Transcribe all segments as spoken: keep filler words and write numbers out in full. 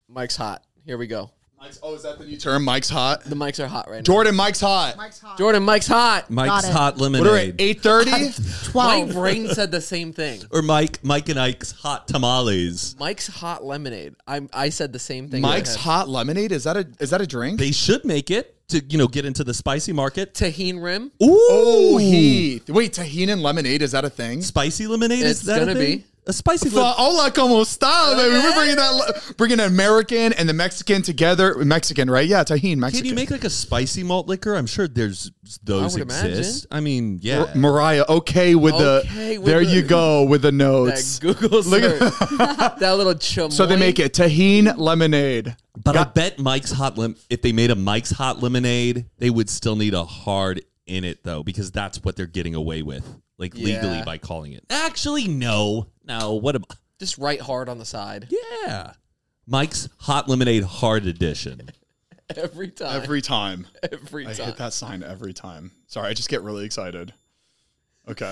Mike's hot. Here we go. Mike's, oh, is that the new term? Mike's hot? The mics are hot right now. Jordan, Mike's hot. Mike's hot. Jordan, Mike's hot. Mike's hot lemonade. What are we, eight thirty? My brain said the same thing. Or Mike, Mike and Ike's hot tamales. Mike's hot lemonade. I I said the same thing. Mike's hot lemonade? Is that a is that a drink? They should make it to, you know, get into the spicy market. Tahine rim. Ooh. Oh, Heath. Wait, tahini and lemonade, is that a thing? Spicy lemonade? It's is that gonna a thing? be. A spicy Fa- lemonade. Hola, como está, baby? We're bringing that, bringing an American and the Mexican together. Mexican, right? Yeah, tahini, Mexican. Can you make like a spicy malt liquor? I'm sure there's those I would exist. I mean, yeah. Mar- Mariah, okay with Okay the. with there the- you go with the That notes. Google Look search. at- That little chamoy. So they make it tahini lemonade. But I Got- bet Mike's hot lim- if they made a Mike's hot lemonade, they would still need a hard in it though, because that's what they're getting away with, like Yeah. legally by calling it. Actually, no, no. What am? Just write hard on the side. Yeah, Mike's hot lemonade hard edition. Every time. Every time. Every I time. hit that sign every time. Sorry, I just get really excited. Okay.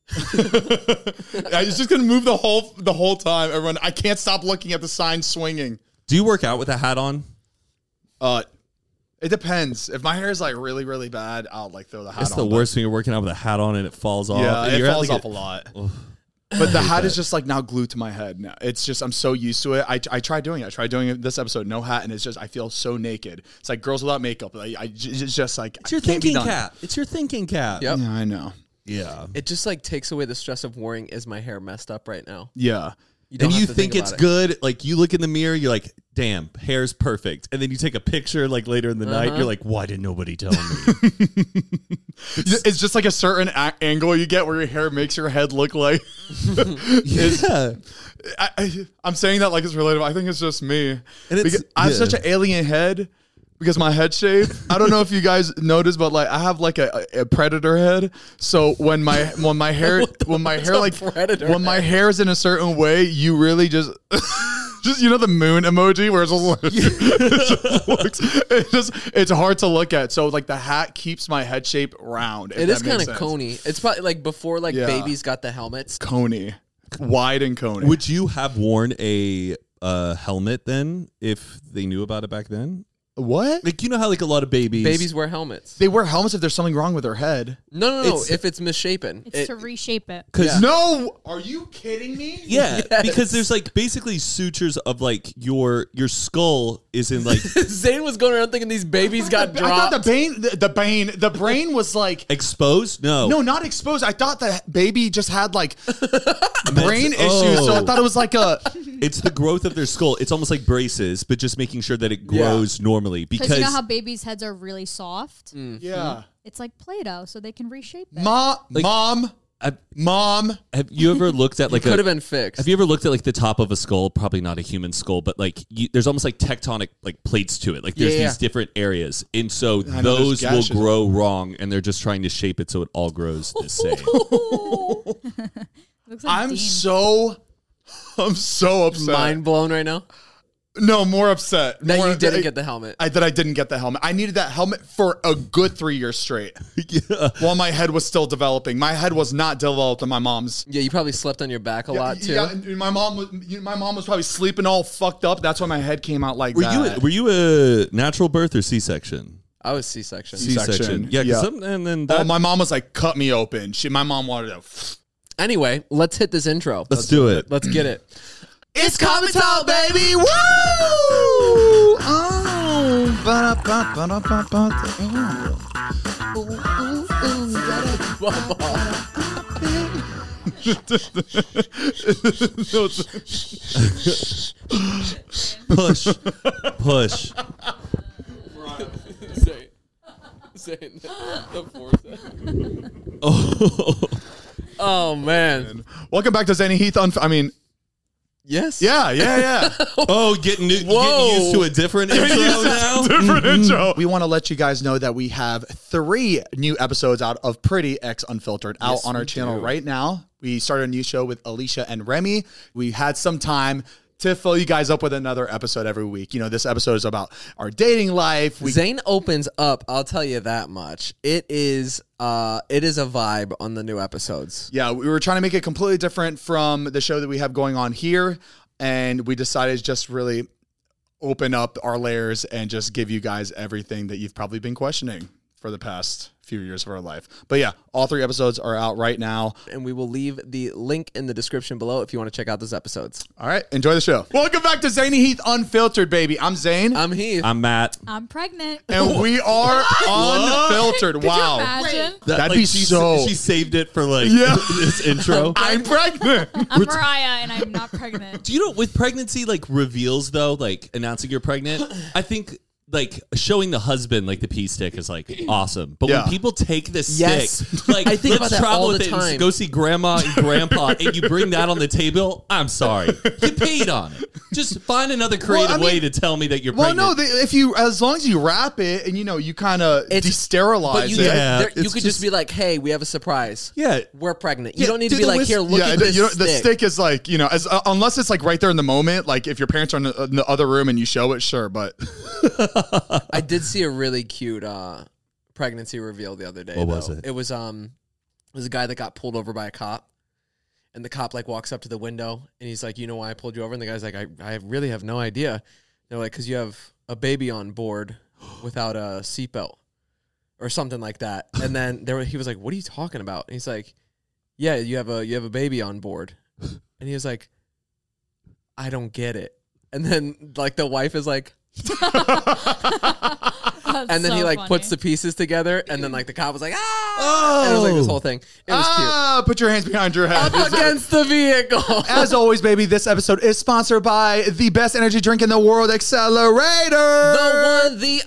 I was just gonna move the whole the whole time. Everyone, I can't stop looking at the sign swinging. Do you work out with a hat on? Uh, it depends. If my hair is like really really bad, I'll like throw the hat It's on. the but- worst when you're working out with a hat on and it falls off. Yeah, and it you're at, falls like, off a lot. Ugh. But the hat is just like now glued to my head. Now it's just I'm so used to it. I I tried doing it. I tried doing it this episode, no hat, and it's just I feel so naked. It's like girls without makeup. I, I it's just like It's your I can't be thinking done. cap. It's your thinking cap. Yep. Yeah, I know. Yeah. It just like takes away the stress of worrying, is my hair messed up right now? Yeah. You don't And have you to think, think it's about it. good. Like you look in the mirror, you're like, damn, hair's perfect. And then you take a picture like later in the night, Uh-huh. you're like, why did nobody tell me? It's just like a certain a- angle you get where your hair makes your head look like. It's- yeah. I, I, I'm saying that like it's relatable. I think it's just me. And it's- Because I have yeah. such an alien head because my head shape. I don't know if you guys noticed, but like I have like a, a predator head. So when my when my hair when my hair a like predator when my hair is in a certain way, you really just. Just, you know, the moon emoji where it's just, like, it just looks, it's just, it's hard to look at. So like the hat keeps my head shape round. if It is that makes kind of sense. coney. It's probably like before like Yeah. babies got the helmets. Coney, wide and coney. Would you have worn a uh, helmet then if they knew about it back then? What? Like, you know how like a lot of babies. Babies wear helmets. They wear helmets if there's something wrong with their head. No, no, no. It's- if it's misshapen. It's It- to reshape it. Cause Yeah. No, are you kidding me? Yeah, Yes. because there's like basically sutures of like your your skull is in like Zane was going around thinking these babies got I thought dropped. the brain, the, the brain, the brain was like. exposed. No, No, not exposed. I thought the baby just had like brain oh. issues, so I thought it was like a. it's the growth of their skull. It's almost like braces, but just making sure that it grows normally. Because Because you know how babies' heads are really soft? Yeah, It's like Play-Doh, so they can reshape it. Ma, Like- mom, have, mom. have you ever looked at like Could a, have been fixed. Have you ever looked at like the top of a skull? Probably not a human skull, but like you, there's almost like tectonic like plates to it. Like there's Yeah, yeah. these different areas, and so I know, those there's will gashes. grow wrong, and they're just trying to shape it so it all grows the same. Looks like I'm Dean. so, I'm so upset. Mind blown right now No, more upset. that More- you didn't I- get the helmet. I that I didn't get the helmet. I needed that helmet for a good three years straight. yeah. While my head was still developing. My head was not developed in my mom's. Yeah, you probably slept on your back a lot too. Yeah, and my mom was you- my mom was probably sleeping all fucked up. That's why my head came out like Were that. you a, were you a natural birth or C-section? I was C-section. C-section. Yeah, 'cause Yeah. some- and then Oh, that, my mom was like, cut me open. She, my mom wanted to. Anyway, let's hit this intro. let's do it. Let's get it. It's Common Talk, baby. Woo! Oh, ba-da-ba, ba-da-ba-ba. Ooh, ooh, ooh, Push, push. Zane. Zane. The force. Oh, Oh man. Welcome back to Zany Heath. On, I mean, Yes. yeah, yeah, yeah. oh, getting, getting Whoa. used to a different intro now. Different intro. We want to let you guys know that we have three new episodes out of Pretty X Unfiltered out Yes, on our we channel do. right now. We started a new show with Alicia and Remy. We had some time to fill you guys up with another episode every week. You know, this episode is about our dating life. We Zane opens up, I'll tell you that much. It is uh it is a vibe on the new episodes. Yeah, we were trying to make it completely different from the show that we have going on here. And we decided just really open up our layers and just give you guys everything that you've probably been questioning for the past few years of our life. But yeah, all three episodes are out right now. And we will leave the link in the description below if you want to check out those episodes. All right, enjoy the show. Welcome back to Zany Heath Unfiltered, baby. I'm Zane. I'm Heath. I'm Matt. I'm pregnant. and we are unfiltered. Wow. Imagine. That, That'd be she, so- She saved it for like Yeah. this intro. I'm pregnant. I'm Mariah, and I'm not pregnant. Do you know with pregnancy, like reveals though, like announcing you're pregnant? I think like showing the husband like the pee stick is like awesome. But Yeah. when people take the Yes. stick, like I think let's about that travel all with the it time. and go see grandma and grandpa, and you bring that on the table. I'm sorry, you paid on it. Just find another creative Well, I mean- way to tell me that you're Well, pregnant. no, they, if you, as long as you wrap it and you know, you kind of It's- de-sterilize But you, it. Yeah, there- you it's could just- just be like, hey, we have a surprise. yeah, We're pregnant. You Yeah, don't need do to be the like, whis- here, look yeah, at the- this you know, stick. the stick is like, you know, as uh, unless it's like right there in the moment, like if your parents are in the, in the other room and you show it, sure, but I did see a really cute uh, pregnancy reveal the other day. What was though. it? It was um, it was a guy that got pulled over by a cop, and the cop like walks up to the window and he's like, "You know why I pulled you over?" And the guy's like, "I, I really have no idea." They're like, "Cause you have a baby on board without a seatbelt or something like that." And then there he was like, "What are you talking about?" And he's like, "Yeah, you have a you have a baby on board," and he was like, "I don't get it." And then like the wife is like. That's And then so he like funny. puts the pieces together, and then like the cop was like, ah, Oh. and it was like this whole thing. It was ah, put your hands behind your head. cute. Up against the vehicle. As always, baby, this episode is sponsored by the best energy drink in the world, Accelerator. The one, the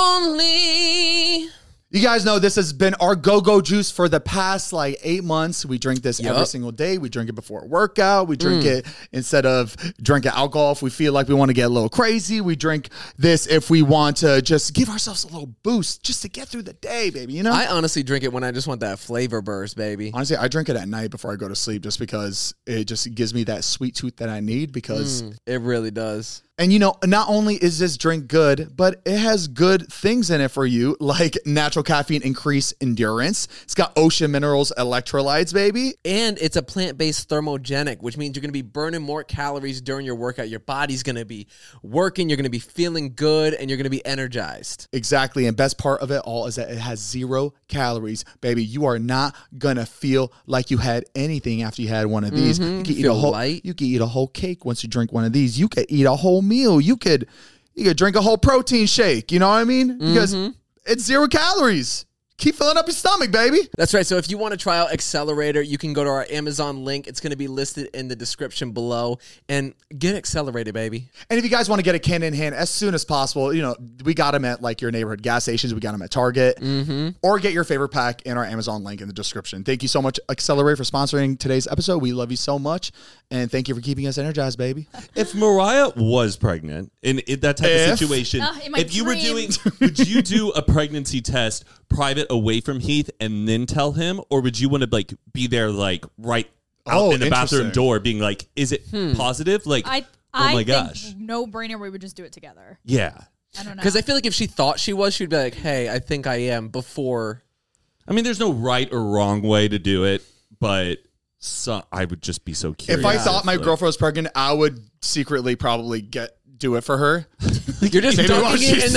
only. You guys know this has been our go-go juice for the past like eight months. We drink this every Yup. single day. We drink it before a workout. We drink it instead of drinking alcohol if we feel like we want to get a little crazy. We drink this if we want to just give ourselves a little boost just to get through the day, baby. You know? I honestly drink it when I just want that flavor burst, baby. Honestly, I drink it at night before I go to sleep just because it just gives me that sweet tooth that I need because Mm, it really does. And you know, not only is this drink good, but it has good things in it for you, like natural caffeine increase endurance. It's got ocean minerals, electrolytes, baby. And it's a plant-based thermogenic, which means you're going to be burning more calories during your workout. Your body's going to be working. You're going to be feeling good, and you're going to be energized. Exactly. And best part of it all is that it has zero calories, baby. You are not gonna feel like you had anything after you had one of these. Mhm. You can eat Feel a whole light. you can eat a whole cake once you drink one of these. You could eat a whole meal. You could you could drink a whole protein shake. You know what I mean? Because it's zero calories. Keep filling up your stomach, baby. That's right. So if you want to try out Accelerator, you can go to our Amazon link. It's going to be listed in the description below. And get Accelerated, baby. And if you guys want to get a can in hand as soon as possible, you know, we got them at like your neighborhood gas stations. We got them at Target. Mm-hmm. Or get your favorite pack in our Amazon link in the description. Thank you so much, Accelerate, for sponsoring today's episode. We love you so much. And thank you for keeping us energized, baby. If Mariah was pregnant in, in that type If? of situation, Uh, in my if you were doing, dreams. would you do a pregnancy test private away from Heath and then tell him, or would you want to like be there like right out Oh, in the bathroom interesting. door, being like, "Is it positive?" Like, I, oh I my think gosh, no brainer. We would just do it together. yeah. I don't know. Because I feel like if she thought she was, she'd be like, hey, I think I am before. I mean, there's no right or wrong way to do it, but so, I would just be so curious. If I thought my Like, girlfriend was pregnant, I would secretly probably get do it for her. You're just Maybe while dunking it she's in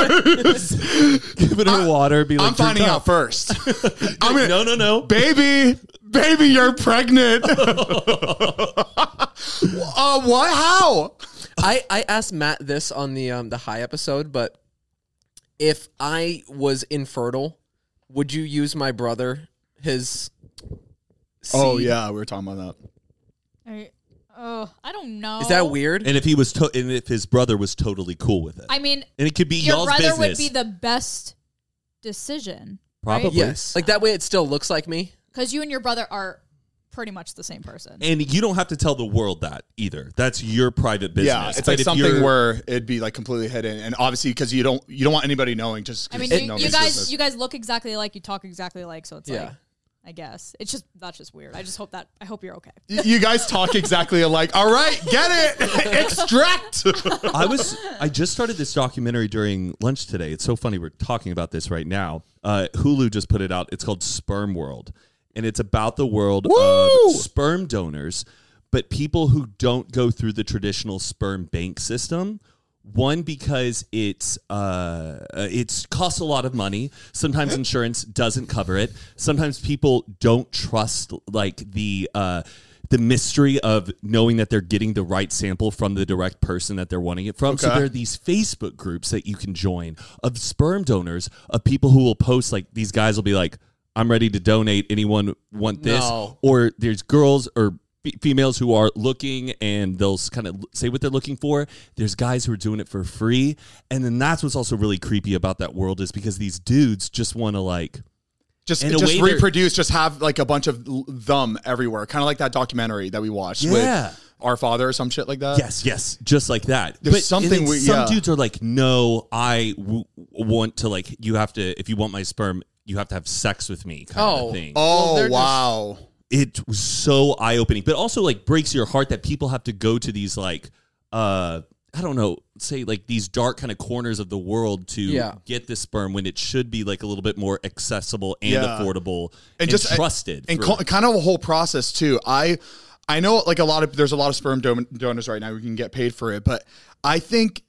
the toilet. give it her water, be like, I'm finding "Drink out up." first. I'm like, no, no, no. Baby, baby, you're pregnant. uh, what? How? I, I asked Matt this on the um the high episode, but if I was infertile, would you use my brother, his seed? Oh yeah, we were talking about that. I, oh, I don't know. Is that weird? And if he was, to- and if his brother was totally cool with it, I mean, and it could be your y'all's brother business, would be the best decision. probably. Yes. Like that way it still looks like me. Because you and your brother are pretty much the same person. And you don't have to tell the world that either. That's your private business. Yeah, it's But like if something you're- where it'd be like completely hidden, and obviously because you don't you don't want anybody knowing. Just I mean, 'cause you, nobody's you guys, business. you guys look exactly alike. You talk exactly alike. So it's Yeah. like, I guess it's just that's just weird. I just hope that I hope you're okay. Y- you guys talk exactly alike. All right, get it, extract. I was I just started this documentary during lunch today. It's so funny we're talking about this right now. Uh, Hulu just put it out. It's called Sperm World, and it's about the world Woo! of sperm donors, but people who don't go through the traditional sperm bank system One, because it's uh, it's costs a lot of money. Sometimes insurance doesn't cover it. Sometimes people don't trust like the uh, the mystery of knowing that they're getting the right sample from the direct person that they're wanting it from. Okay. So there are these Facebook groups that you can join of sperm donors, of people who will post, like, these guys will be like, I'm ready to donate. Anyone want this? No. Or there's girls or f- females who are looking, and they'll kind of say what they're looking for. There's guys who are doing it for free. And then that's what's also really creepy about that world, is because these dudes just want to, like, Just, In a just way they're- reproduce, just have like a bunch of l- them everywhere. Kind of like that documentary that we watched Yeah. with Our Father or some shit like that. yes, yes, just like that. There's But something and then we- some yeah. dudes are like, no, I w- want to, like, you have to, if you want my sperm, you have to have sex with me, kind Oh. of thing. Oh, Well, they're just- wow. It was so eye-opening, but also, like, breaks your heart that people have to go to these, like, uh I don't know, say, like, these dark kind of corners of the world to Yeah. get this sperm, when it should be, like, a little bit more accessible and Yeah. affordable and, And just- trusted. And for- co- kind of a whole process too. I I know like a lot of there's a lot of sperm don- donors right now who can get paid for it, but I think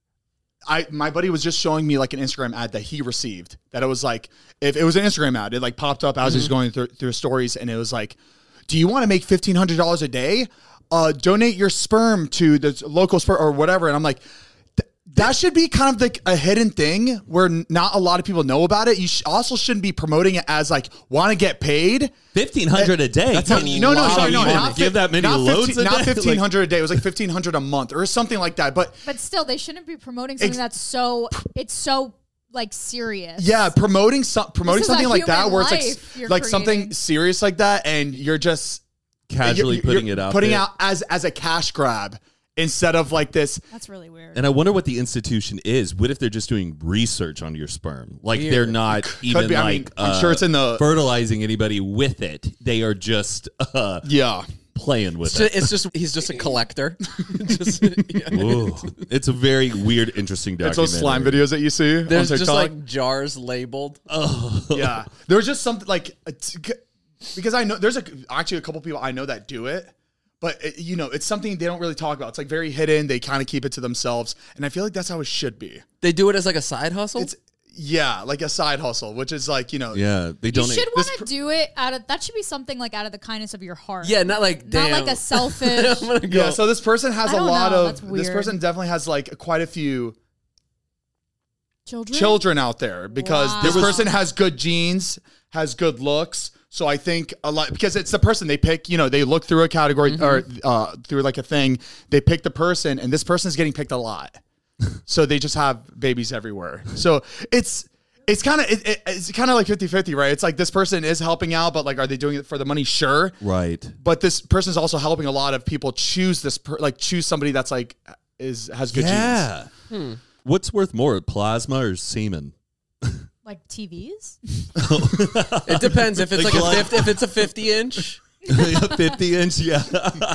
I my buddy was just showing me like an Instagram ad that he received, that it was like, if it was an Instagram ad, it like popped up as he was going through, through stories, and it was like, do you want to make fifteen hundred dollars a day? Uh, donate your sperm to the local sperm or whatever. And I'm like, th- that should be kind of like a hidden thing where n- not a lot of people know about it. You sh- also shouldn't be promoting it as like, want to get paid. fifteen hundred a day. That's how, Can you- no, no, wow, sorry, you no, wanna not give fi- that many not loads fifteen, a not day? fifteen hundred a day. It was like fifteen hundred a month or something like that. But But still, they shouldn't be promoting something Ex- that's so it's so like serious. yeah, promoting some promoting This is a something like that human where it's life like you're like something creating. serious like that, and you're just casually you're- putting you're it out putting there. out as as a cash grab instead of like this. That's really weird. And I wonder what the institution is. What if they're just doing research on your sperm? Like, Weird. they're not even be. I like mean, I'm uh, sure it's in the- fertilizing anybody with it. They are just uh, Yeah. playing with It's it. just, it's just he's just a collector. Just- yeah. Ooh. It's a very weird, interesting It's documentary. those slime videos that you see There's on just TikTok. like jars labeled. Yeah, there was just something like a t- because I know there's a, actually a couple people I know that do it, but it, you know, it's something they don't really talk about. It's like very hidden. They kind of keep it to themselves, and I feel like that's how it should be. They do it as like a side hustle. It's yeah, like a side hustle, which is like, you know, Yeah, they you don't. should this want pr- to do it out of that should be something like out of the kindness of your heart. yeah, not like Not damn. like a selfish. I'm gonna go. yeah. So this person has I a don't lot know, of. that's This weird. person definitely has like quite a few children. children out there because Wow. this There was- person has good genes, has good looks. So I think a lot because it's the person they pick. You know, they look through a category or uh, through like a thing. They pick the person, and this person is getting picked a lot. So they just have babies everywhere. So it's it's kind of it, it, it's kind of like fifty-fifty, right? It's like this person is helping out, but like, are they doing it for the money? Sure. Right. But this person is also helping a lot of people choose this, per, like choose somebody that's like is has good genes. Yeah. What's worth more, plasma or semen? Like T Vs. It depends if it's Like like, blood. a fifty, if it's a fifty inch. fifty inch, yeah.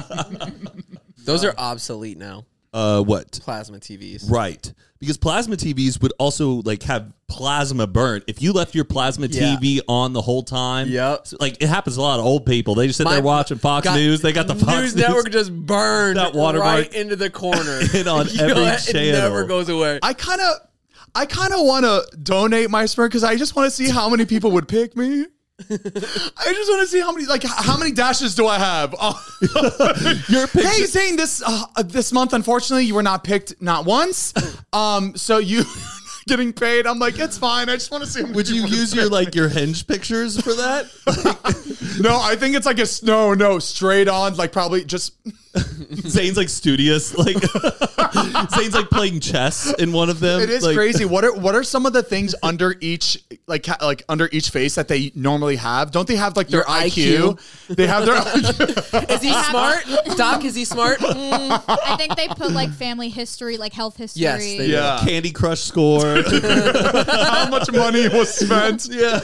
Those are obsolete now. Uh, what? Plasma T Vs. Right. Because plasma T Vs would also like have plasma burn. If you left your plasma Yeah. T V on the whole time, Yep. so, like it happens to a lot of old people. They just sit My- there watching Fox got- News. They got the Fox News News, Network just burned That watermark right into the corner. and on You know, every it channel. never goes away. I kind of, I kind of want to donate my sperm because I just want to see how many people would pick me. I just want to see how many, like, h- how many dashes do I have? Oh. Your picture. Hey, Zane, this uh, uh, this month, unfortunately, you were not picked, not once. Um, so you getting paid. I'm like, it's fine. I just want to see. How many Would you people use pick your me. like your hinge pictures for that? No, I think it's like a s- no, no, straight on. Like probably just. Zane's like studious, like Zane's like playing chess in one of them. It is like, crazy. What are what are some of the things under each like ca- like under each face that they normally have? Don't they have like their Your I Q? They have their I Q. Is he smart? Doc, is he smart? Mm. I think they put like family history, like health history. Yes, they do. Yeah. Candy Crush score. How much money was spent? Yeah.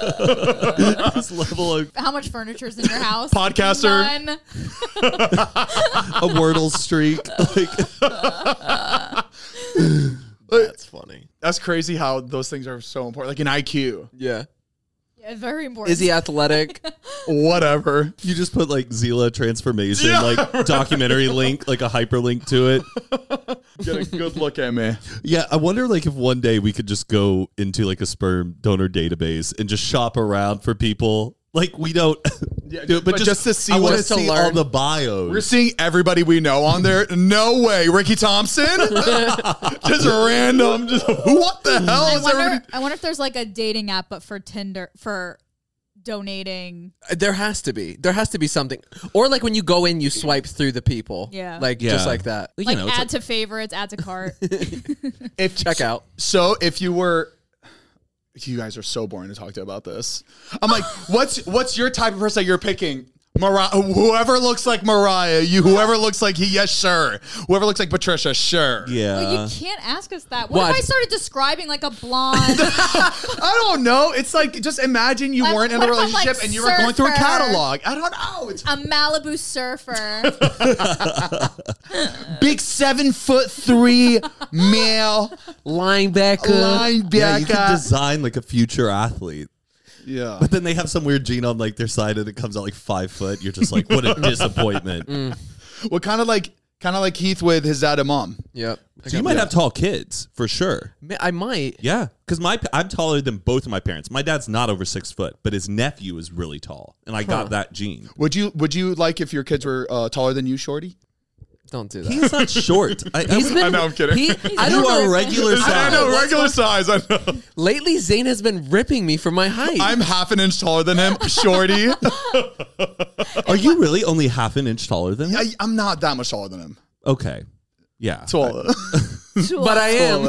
This level of How much furniture is in your house? Podcaster. None. a Wordle streak. Like, That's funny. That's crazy how those things are so important. Like an I Q. Yeah. Yeah, very important. Is he athletic? Whatever. You just put like Zila transformation, like documentary link, like a hyperlink to it. Get a good look at me. Yeah, I wonder like if one day we could just go into like a sperm donor database and just shop around for people. Like we don't Yeah, do it, but just to see I what want to it's to see all learn. the bios. We're seeing everybody we know on there. No way. Ricky Thompson? Just random. Just what the hell I is wonder, everybody? I wonder if there's like a dating app, but for Tinder, for donating. There has to be. There has to be something. Or like when you go in, you swipe through the people. Yeah. Like Yeah. just like that. You Like know, it's add like- to favorites, add to cart. If Check out. So if you were, you guys are so boring to talk to about this. I'm like, what's what's your type of person that you're picking? Mariah, whoever looks like Mariah, you whoever looks like he, yes, sure. Whoever looks like Patricia, sure. yeah. Well, you can't ask us that. What, What? if I started describing like a blonde? I don't know. It's like just imagine you Like, weren't in what a if I'm, relationship like, and you were going through a surfer? catalog. I don't know. It's A Malibu surfer. big seven foot three male Linebacker. linebacker. yeah, you could design like a future athlete. Yeah. But then they have some weird gene on like their side and it comes out like five foot. You're just like, what a disappointment. Well, kind of like kind of like Heath with his dad and mom. Yep. So you might have tall kids for sure. I might. Yeah, because my I'm taller than both of my parents. My dad's not over six foot, but his nephew is really tall, and I got that gene. Would you Would you like if your kids were uh, taller than you, Shorty? Don't do that. He's not short. I, I He's would- been, I know, I'm kidding. He, I you don't are know. regular size. I know, what's regular size. I know. Lately, Zane has been ripping me for my height. I'm half an inch taller than him, Shorty. Are you really only half an inch taller than him? I, I'm not that much taller than him. Okay, yeah. Taller. but I am.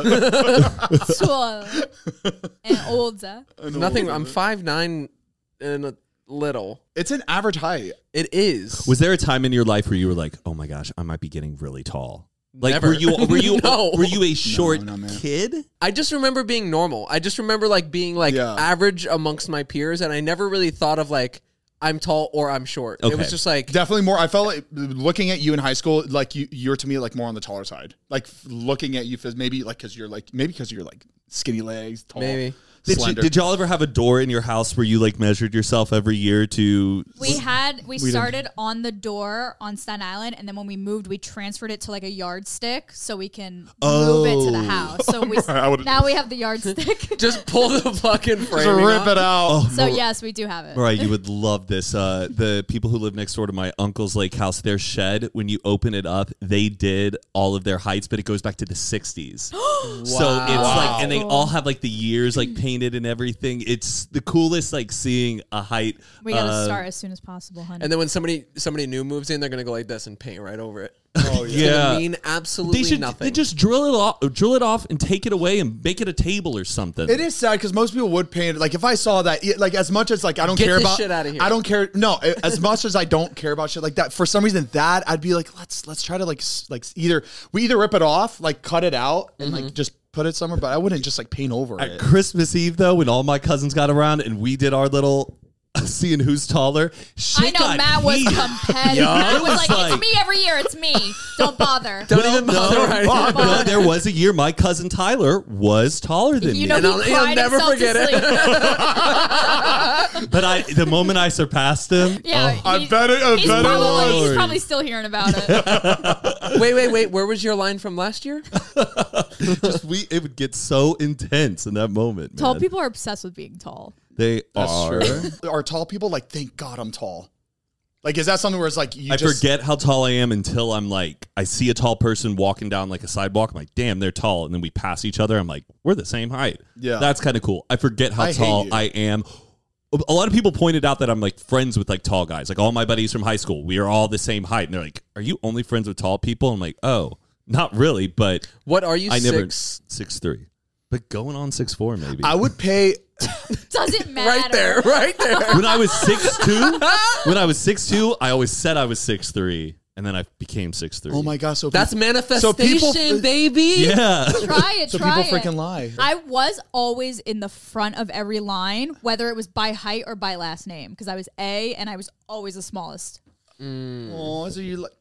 Tall and older. Nothing. I'm five nine and a little. It's an average height. It is. Was there a time in your life where you were like, "Oh my gosh, I might be getting really tall"? Like, Never. were you were you No. were you a short no, man. kid? I just remember being normal. I just remember like being like Yeah. average amongst my peers, and I never really thought of like I'm tall or I'm short. It Okay. was just like Definitely more. I felt like looking at you in high school, like you, you're to me like more on the taller side. Like looking at you, phys- maybe like because you're like maybe because you're like skinny legs, tall, Maybe. Did, you, slender. did y'all ever have a door in your house where you like measured yourself every year to? We had we didn't. started on the door on Staten Island, and then when we moved, we transferred it to like a yardstick so we can move it to the Oh. house. So we I would've- now we have the yardstick. just pull the fucking Just frame. rip it out. Oh, So Mar- yes, we do have it. Mariah, you would love this. Uh, the people who live next door to my uncle's lake house, their shed, when you open it up, they did all of their heights, but it goes back to the sixties. So it's like, and they all have like the years like painted and everything. It's the coolest, like seeing a height. We gotta uh, start as soon as possible, honey. And then when somebody somebody new moves in, they're gonna go like this and paint right over it. Oh, It's Yeah. gonna mean absolutely They should nothing. they just drill it off, drill it off, and take it away and make it a table or something. It is sad because most people would paint it. Like if I saw that, it- like as much as like I don't Get care this about, shit outta here. I don't care. No, as much as I don't care about shit like that. For some reason, that I'd be like, let's let's try to like s- like either we either rip it off, like cut it out, and Mm-hmm. like just put it somewhere. But I wouldn't just like paint over At it. Christmas Eve, though, when all my cousins got around and we did our little seeing who's taller, shit I know got Matt was heated. competitive. Yeah, Matt it was was like, like- "It's me every year. It's me. Don't bother." Don't Well, even bother no, writing Don't it. bother. no, there was a year my cousin Tyler was taller than You me. know, And he I'll- cried he'll never himself forget to it. sleep. But I, the moment I surpassed him, Yeah, I he- bet it- I he's bet it probably, was. He's probably still hearing about it. Wait, wait, wait. Where was your line from last year? just we, it would get so intense in that moment. Tall man. people are obsessed with being tall. they That's are. true. Are tall people like? Thank God I'm tall. Like, is that something where it's like you I just forget how tall I am until I'm like, I see a tall person walking down like a sidewalk. I'm like, damn, they're tall. And then we pass each other. I'm like, we're the same height. Yeah. That's kind of cool. I forget how I hate tall you. I am. A lot of people pointed out that I'm like friends with like tall guys. Like all my buddies from high school, we are all the same height. And they're like, are you only friends with tall people? I'm like, oh, not really. But What are you? I never, six? six three. But going on six four maybe. I would pay. Doesn't matter. Right there, right there. when I was six two, when I was six two, I always said I was six three, and then I became six three. Oh my gosh! So That's people, manifestation, people- baby. Yeah. Try it. so try people it. freaking lie. I was always in the front of every line, whether it was by height or by last name, because I was A and I was always the smallest. Oh, so you like?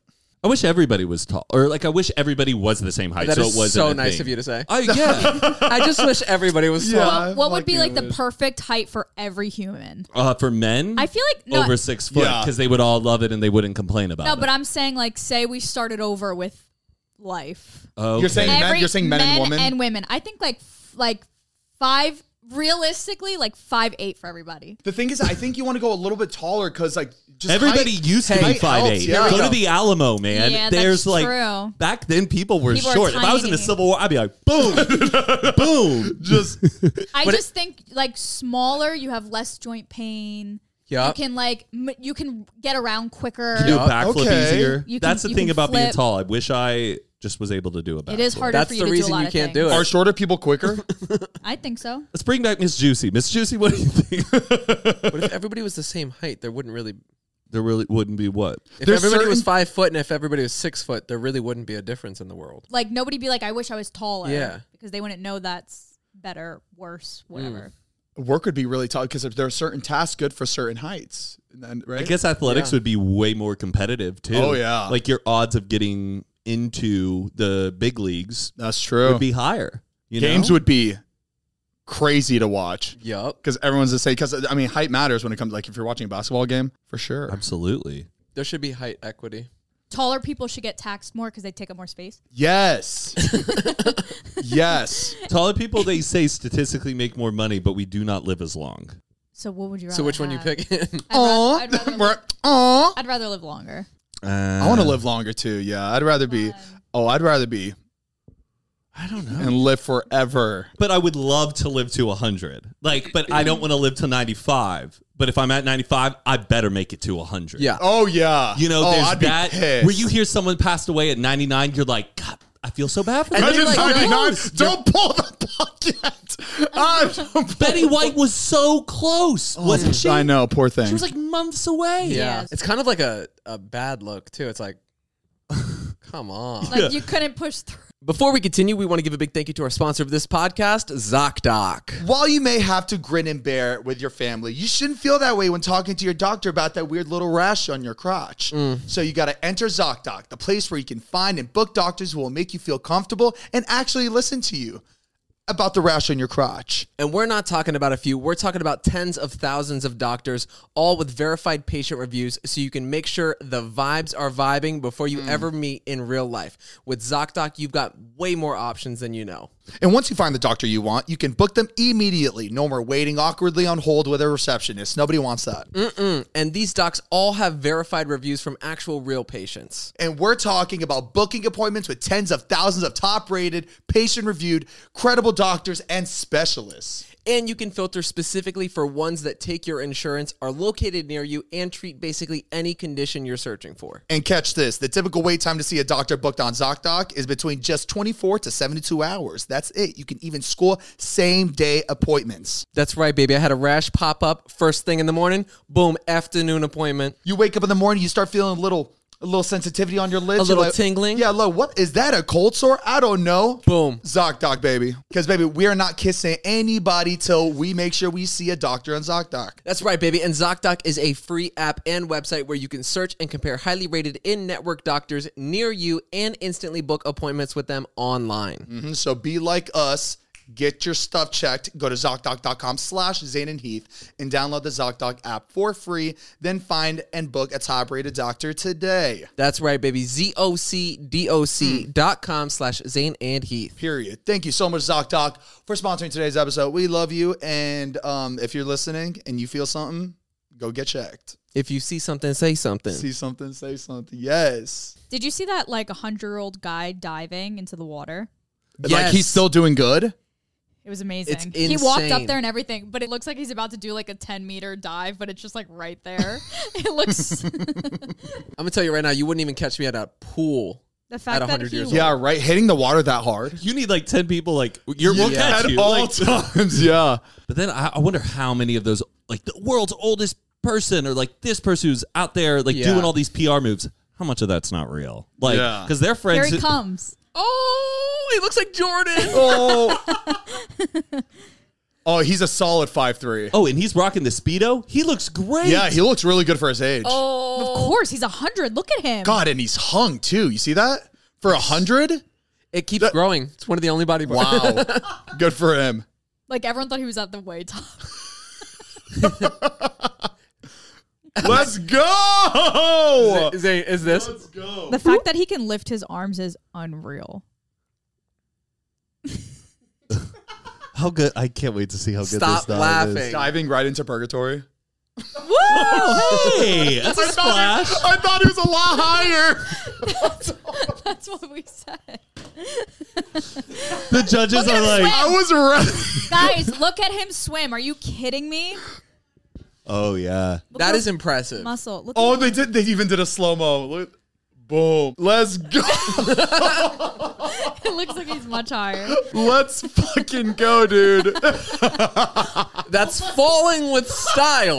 I wish everybody was tall, or like I wish everybody was the same height. That so is it wasn't so a nice thing. of you to say. I yeah. I just wish everybody was Yeah. tall. What, what would be fucking like the wish. perfect height for every human? Uh, for men, I feel like no, over six foot Yeah. because they would all love it and they wouldn't complain about no, it. but I'm saying like say we started over with life. Okay. You're saying men, Every you're saying men, and women? and women. I think like f- like five realistically like five eight for everybody. The thing is, I think you want to go a little bit taller because, like, just Everybody height- used to height be five helps, eight. yeah. Go to the Alamo, man. Yeah, There's that's like true. back then people were People were short. If I was in the tiny. Civil War, I'd be like, boom, boom. Just I But just think like smaller, you have less joint pain. You Yup. can like m- you can get around quicker. You do a Yeah. backflip Okay. easier. You can- That's the you thing can about being flip. tall. I wish I just was able to do a backflip. It is harder That's for you the to reason do a lot you of can't things. do it. are shorter people quicker? I think so. Let's bring back Miss Juicy. Miss Juicy, what do you think? But if everybody was the same height, there wouldn't really. There really wouldn't be what? If There's everybody was certain- five foot and if everybody was six foot, there really wouldn't be a difference in the world. Like nobody be like, I wish I was taller. Yeah. Because they wouldn't know that's better, worse, whatever. Work would be really tall because there are certain tasks good for certain heights. And then, right? I guess athletics Yeah. would be way more competitive too. Oh, yeah. Like your odds of getting into the big leagues That's true. would be higher. You Games know? would be crazy to watch Yup. because everyone's the same. Because I mean, height matters when it comes. Like if you're watching a basketball game, for sure. Absolutely. There should be height equity. Taller people should get taxed more because they take up more space. Yes. Yes. Taller people, they say, statistically make more money, but we do not live as long. So what would you rather So which one you have? pick? I'd, Aw. rather, I'd, rather live, We're- Aw. I'd rather live longer. Uh, I want to live longer too. Yeah, I'd rather be. Oh, I'd rather be I don't know. and live forever. But I would love to live to one hundred. Like, but I don't want to live to ninety-five. But if I'm at ninety-five, I better make it to one hundred. Yeah. Oh yeah. You know, oh, there's I'd be that pissed. where you hear someone passed away at ninety-nine, you're like, God, I feel so bad for And them. then you're like, ninety-nine. no. Don't pull the bucket. Ah, don't pull Betty White was so close, wasn't she? I know, poor thing. She was like months away. Yeah. Yes. It's kind of like a, a bad look, too. It's like, come on. Like you couldn't push through. Before we continue, we want to give a big thank you to our sponsor of this podcast, ZocDoc. While you may have to grin and bear it with your family, you shouldn't feel that way when talking to your doctor about that weird little rash on your crotch. So you got to enter ZocDoc, the place where you can find and book doctors who will make you feel comfortable and actually listen to you about the rash on your crotch. And we're not talking about a few, we're talking about tens of thousands of doctors, all with verified patient reviews, so you can make sure the vibes are vibing before you ever meet in real life. With ZocDoc, you've got way more options than you know. And once you find the doctor you want, you can book them immediately. No more waiting awkwardly on hold with a receptionist. Nobody wants that. Mm-mm. And these docs all have verified reviews from actual real patients. And we're talking about booking appointments with tens of thousands of top-rated, patient-reviewed, credible doctors and specialists. And you can filter specifically for ones that take your insurance, are located near you, and treat basically any condition you're searching for. And catch this, the typical wait time to see a doctor booked on ZocDoc is between just twenty-four to seventy-two hours. That's it. You can even score same-day appointments. That's right, baby. I had a rash pop up first thing in the morning. Boom, afternoon appointment. You wake up in the morning, you start feeling a little a little sensitivity on your lids. A You're little like, tingling. Yeah, look, what is that, a cold sore? I don't know. Boom. ZocDoc, baby. Because, baby, we are not kissing anybody till we make sure we see a doctor on ZocDoc. That's right, baby. And ZocDoc is a free app and website where you can search and compare highly rated in-network doctors near you and instantly book appointments with them online. Mhm, So be like us. Get your stuff checked. Go to ZocDoc.com slash Zane and Heath and download the ZocDoc app for free. Then find and book a top-rated doctor today. That's right, baby. Z-O-C-D-O-C dot com slash Zane and Heath. Period. Thank you so much, ZocDoc, for sponsoring today's episode. We love you. And um, if you're listening and you feel something, go get checked. If you see something, say something. See something, say something. Yes. Did you see that like a hundred-year-old guy diving into the water? Like Yes. he's still doing good? It was amazing. It's He walked insane. up there and everything, but it looks like he's about to do like a ten meter dive, but it's just like right there. It looks I'm going to tell you right now, you wouldn't even catch me at a pool. the fact At that one hundred he years old. Yeah, right. Hitting the water that hard. You need like ten people, like, you're, we'll Yeah. catch At you. all Like, times, yeah. but then I, I wonder how many of those, like the world's oldest person or like this person who's out there, like Yeah. doing all these P R moves, how much of that's not real? Like, Yeah. because their friends. Here he comes. Oh, he looks like Jordan. Oh. Oh, he's a solid five three. Oh, and he's rocking the Speedo. He looks great. Yeah, he looks really good for his age. Oh, of course, he's a hundred. Look at him. God, and he's hung too. You see that? For a hundred? It keeps growing. It's one of the only body parts. Wow. Good for him. Like everyone thought he was at the way top. Let's go. Is, it, is this? Let's go. The fact that he can lift his arms is unreal. How good. I can't wait to see how good Stop this dive laughing. is. Diving right into purgatory. Woo! Hey, that's a splash. I thought he was a lot higher. That's what we said. The judges Look are at him like, swim. I was ready. Guys, look at him swim. Are you kidding me? oh, yeah. Look That at is impressive. muscle. Look Oh, at they did. They even did a slow mo. Look. Boom. Let's go. it looks like he's much higher. Let's fucking go, dude. That's falling with style.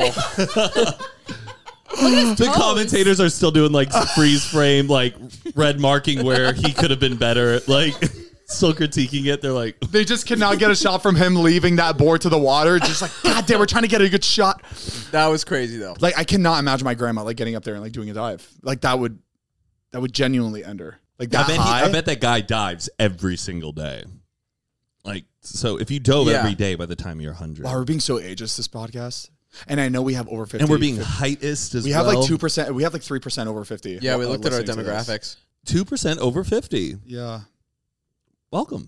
The toes. commentators are still doing like freeze frame, like red marking where he could have been better. Like, still critiquing it. They're like, They just cannot get a shot from him leaving that board to the water. Just like, God damn, we're trying to get a good shot. That was crazy though. Like, I cannot imagine my grandma like getting up there and like doing a dive. Like that would, that would genuinely end her. Like that I bet, he, high. I bet that guy dives every single day. Like, so if you dove Yeah. every day by the time you're one hundred. Wow, we're being so ageist this podcast, and I know we have over fifty. And we're being heightist as We well. have like two percent. We have like three percent over fifty. Yeah, we uh, looked at our listening to this. demographics. two percent over fifty. Yeah. Welcome.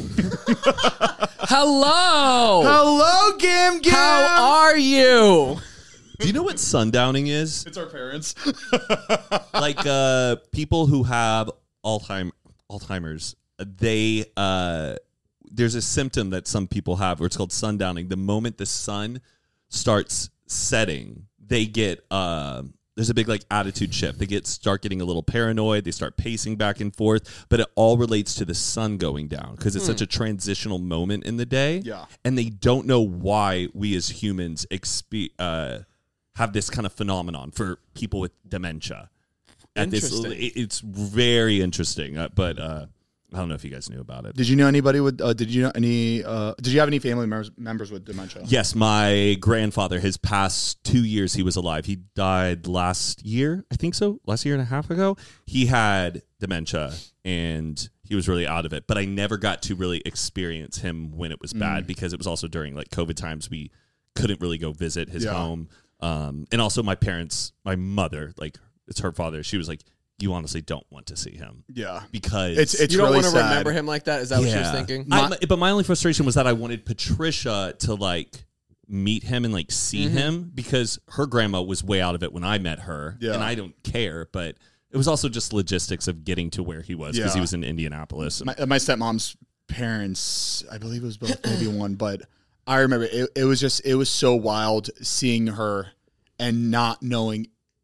Hello. Hello, Gam Gam. How are you? Do you know what sundowning is? It's our parents. Like uh, people who have Alzheimer, Alzheimer's, they uh, there's a symptom that some people have where it's called sundowning. The moment the sun starts setting, they get uh, there's a big like attitude shift. They get start getting a little paranoid. They start pacing back and forth. But it all relates to the sun going down because it's such a transitional moment in the day. Yeah. And they don't know why we as humans expe- uh, have this kind of phenomenon for people with dementia. At this, Interesting. it- it's very interesting. Uh, but uh, I don't know if you guys knew about it. Did you know anybody with? Uh, did you know any? Uh, did you have any family members members with dementia? Yes, my grandfather, his past two years he was alive. He died last year, I think so, last year and a half ago. He had dementia and he was really out of it. But I never got to really experience him when it was bad because it was also during like COVID times. We couldn't really go visit his Yeah. home. Um, and also my parents, my mother, like it's her father. She was like, you honestly don't want to see him Yeah. because It's it's You don't really want to sad. remember him like that? Is that what she was thinking? I, but my only frustration was that I wanted Patricia to like meet him and like see Mm-hmm. him because her grandma was way out of it when I met her, Yeah. and I don't care. But it was also just logistics of getting to where he was because he Yeah. was in Indianapolis. My, my stepmom's parents, I believe it was both, maybe one, but I remember it, it was just, it was so wild seeing her and not knowing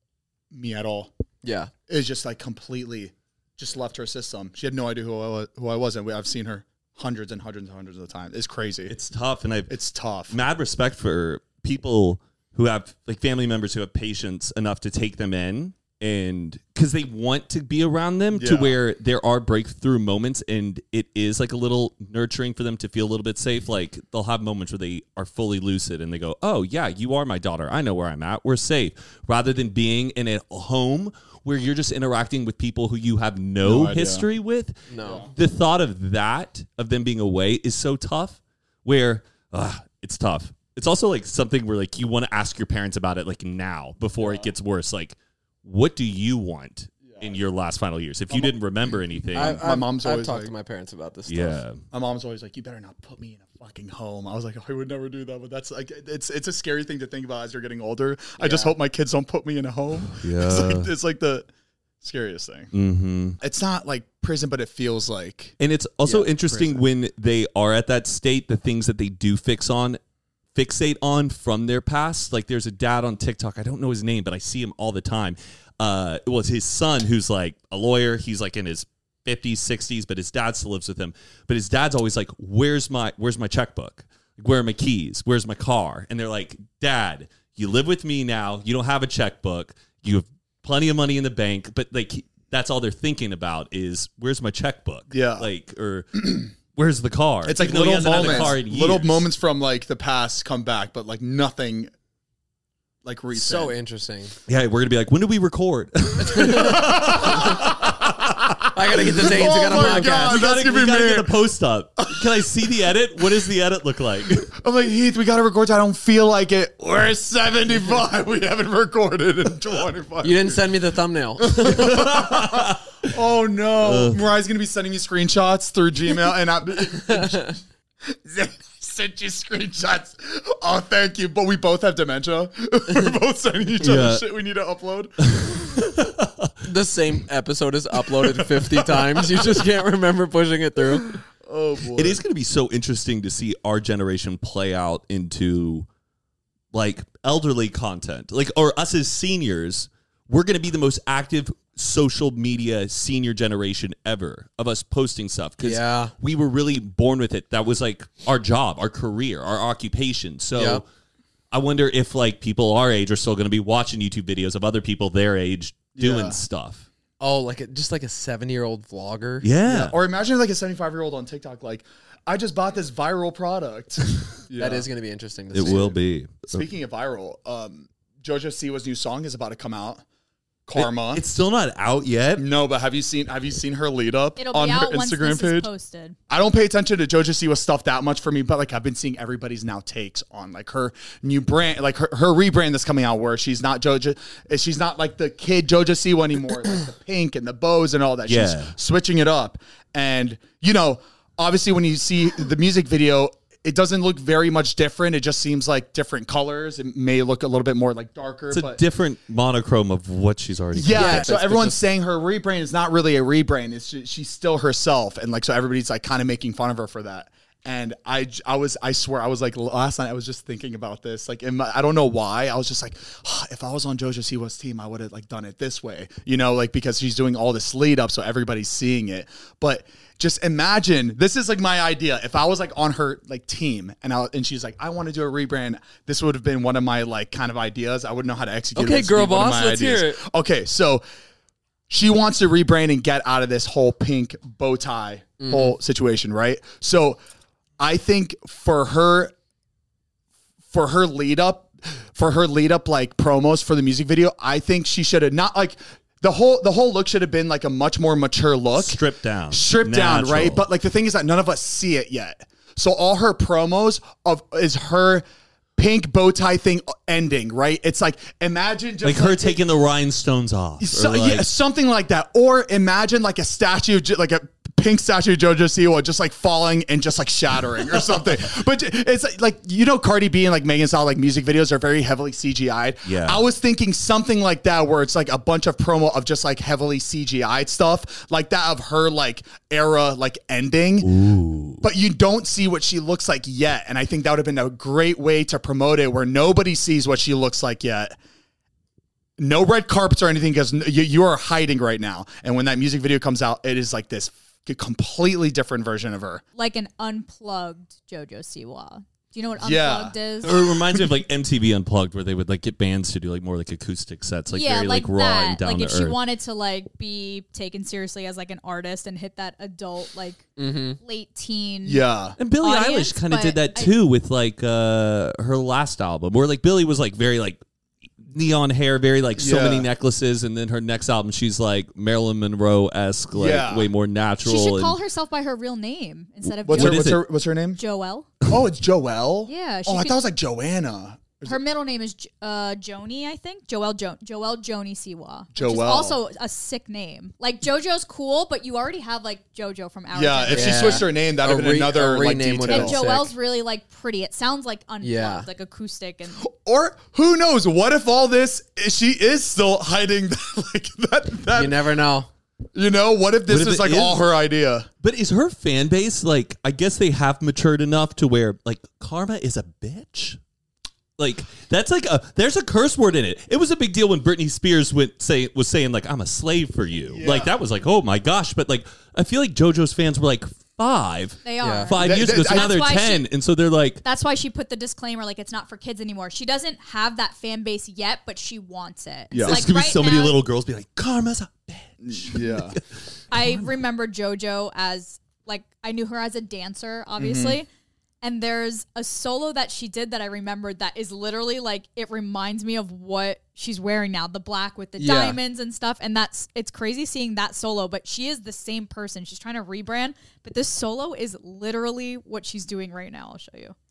me at all. Yeah. It was just like completely just left her system. She had no idea who I was, who I was and we, I've seen her hundreds and hundreds and hundreds of times. It's crazy. It's tough, and I've It's tough. mad respect for people who have like family members who have patience enough to take them in and because they want to be around them to Yeah. where there are breakthrough moments and it is like a little nurturing for them to feel a little bit safe. Like they'll have moments where they are fully lucid and they go, oh yeah, you are my daughter. I know where I'm at. We're safe. Rather than being in a home where you're just interacting with people who you have no, No idea. history with. No. The thought of that, of them being away is so tough where uh, it's tough. It's also like something where like you want to ask your parents about it like now before it gets worse. Like, what do you want in your last final years? If you didn't remember anything, I, My I've, mom's I've always talked like- to my parents about this stuff. yeah. My mom's always like, you better not put me in a fucking home. I was like, I would never do that. But that's like, it's it's a scary thing to think about as you're getting older. I just hope my kids don't put me in a home. Yeah. It's like, it's like the scariest thing. Mm-hmm. It's not like prison, but it feels like. And it's also Yeah, interesting prison. when they are at that state, the things that they do fix on, fixate on from their past. Like there's a dad on TikTok. I don't know his name, but I see him all the time. Uh, it was his son who's like a lawyer. He's like in his fifties, sixties, but his dad still lives with him. But his dad's always like, "Where's my Where's my checkbook? Where are my keys? Where's my car?" And they're like, "Dad, you live with me now. You don't have a checkbook. You have plenty of money in the bank." But like that's all they're thinking about is where's my checkbook? Yeah. Like or where's the car? It's like Even though he little hasn't had a car moments, in little years. moments from like the past come back, but like nothing like recent. So interesting. Yeah, we're gonna be like, when do we record? I gotta get the names. I got Oh a my podcast. God. we gotta, That's gonna we be gotta me. get a post up. Can I see the edit? What does the edit look like? I'm like, Heath, we got to record. I don't feel like it. We're seventy-five. We haven't recorded in twenty-five. You didn't send me the thumbnail. Oh no. Mariah's going to be sending me screenshots through Gmail and I sent you screenshots. Oh, thank you. But we both have dementia. We're both sending each other Yeah. shit we need to upload. The same episode is uploaded fifty times. You just can't remember pushing it through. Oh boy. It is going to be so interesting to see our generation play out into like elderly content, like or us as seniors. We're going to be the most active social media senior generation ever of us posting stuff because Yeah. we were really born with it. That was like our job, our career, our occupation. So Yep. I wonder if like people our age are still going to be watching YouTube videos of other people their age doing Yeah. stuff. Oh, like a, just like a seventy-year-old vlogger. Yeah. Or imagine like a seventy-five-year-old on TikTok like, I just bought this viral product. Yeah. That is going to be interesting to It see. will be. Speaking of viral, um, JoJo Siwa's new song is about to come out. Karma. It- it's still not out yet. no, but have you seen have you seen her lead up It'll on be her out once Instagram this is page? posted. I don't pay attention to JoJo Siwa stuff that much for me, but like I've been seeing everybody's now takes on like her new brand, like her, her rebrand that's coming out where she's not JoJo, she's not like the kid JoJo Siwa anymore, like the pink and the bows and all that. Yeah. She's switching it up. And, you know, obviously when you see the music video, it doesn't look very much different. It just seems like different colors. It may look a little bit more like darker. It's a but different monochrome of what she's already. yeah, Yeah, so but- but everyone's just- saying her rebrand is not really a rebrand. It's just, she's still herself, and like so everybody's like kind of making fun of her for that. And I, j- I was, I swear, I was like last night. I was just thinking about this. Like, in my, I don't know why. I was just like, "Ah, if I was on JoJo Siwa's team, I would have like done it this way, you know, like because she's doing all this lead up, so everybody's seeing it. But just imagine, this is like my idea. If I was like on her like team, and I and she's like, I want to do a rebrand. This would have been one of my like kind of ideas. I wouldn't know how to execute. Okay, it. This would girl be one of boss, my let's hear ideas. it. Okay, so she wants to rebrand and get out of this whole pink bow tie Mm-hmm. whole situation, right? So I think for her, for her lead up, for her lead up like promos for the music video, I think she should have not like the whole the whole look should have been like a much more mature look, Stripped down. stripped down, Natural. right? But like the thing is that none of us see it yet. So all her promos of is her pink bow tie thing ending, right? It's like imagine just like her taking the rhinestones off. or so, like- yeah, something like that. Or imagine like a statue, ju- like a pink statue of JoJo Siwa just like falling and just like shattering or something. But it's like, like, you know, Cardi B and like Megan Style like music videos are very heavily C G I'd. Yeah. I was thinking something like that where it's like a bunch of promo of just like heavily C G I'd stuff like that of her like era like ending. Ooh. But you don't see what she looks like yet. And I think that would have been a great way to promote it where nobody sees what she looks like yet. No red carpets or anything because you, you are hiding right now. And when that music video comes out, it is like this completely different version of her. Like an unplugged JoJo Siwa. Do you know what Yeah. unplugged is? Or it reminds me of like M T V Unplugged, where they would like get bands to do like more like acoustic sets, like yeah, very like, like, raw that. and down like to if earth. she wanted to like be taken seriously as like an artist and hit that adult like late teen. Yeah. And Billie audience, Eilish kind of but did that I- too with like uh her last album, where like Billie was like very like neon hair, very like so Yeah. many necklaces, and then her next album she's like Marilyn Monroe esque, like Yeah. way more natural. She should and- call herself by her real name instead of What's jo- her, is what's it? her what's her name? Joelle. Oh, it's Joelle? Yeah, she Oh, I could- thought it was like Joanna. Her middle name is J- uh, Joni, I think. Joelle jo- Joelle Joni Siwa. Which is Joelle. also a sick name. Like JoJo's cool, but you already have like JoJo from our Yeah, if generation. she Yeah. switched her name, that would A have been re- another a like rename would detail. And sick. Joelle's really like pretty. It sounds like unplugged, Yeah. like acoustic and Or who knows? What if all this she is still hiding like that? that You never know. you know, what if this What if is it like is? all her idea? But is her fan base like? I guess they have matured enough to where like Karma is a bitch. Like that's like a there's a curse word in it. It was a big deal when Britney Spears went say was saying like I'm a slave for you. Yeah. Like that was like oh my gosh. But like I feel like JoJo's fans were like five, they are. Yeah. five Th- years th- ago. So now that's they're why she- ten, and so they're like That's why she put the disclaimer like it's not for kids anymore. She doesn't have that fan base yet, but she wants it. Yeah. So, There's like there's gonna right be so many now, little girls be like Karma's a bitch. Yeah. I remember JoJo as like I knew her as a dancer, obviously. Mm-hmm. And there's a solo that she did that I remembered that is literally like, it reminds me of what she's wearing now, the black with the yeah. diamonds and stuff. And that's, it's crazy seeing that solo, but she is the same person. She's trying to rebrand, but this solo is literally what she's doing right now. I'll show you.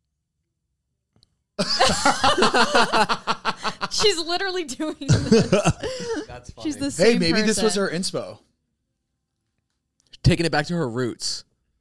She's literally doing this. That's funny. She's the same Hey, maybe person. this was her inspo. Taking it back to her roots.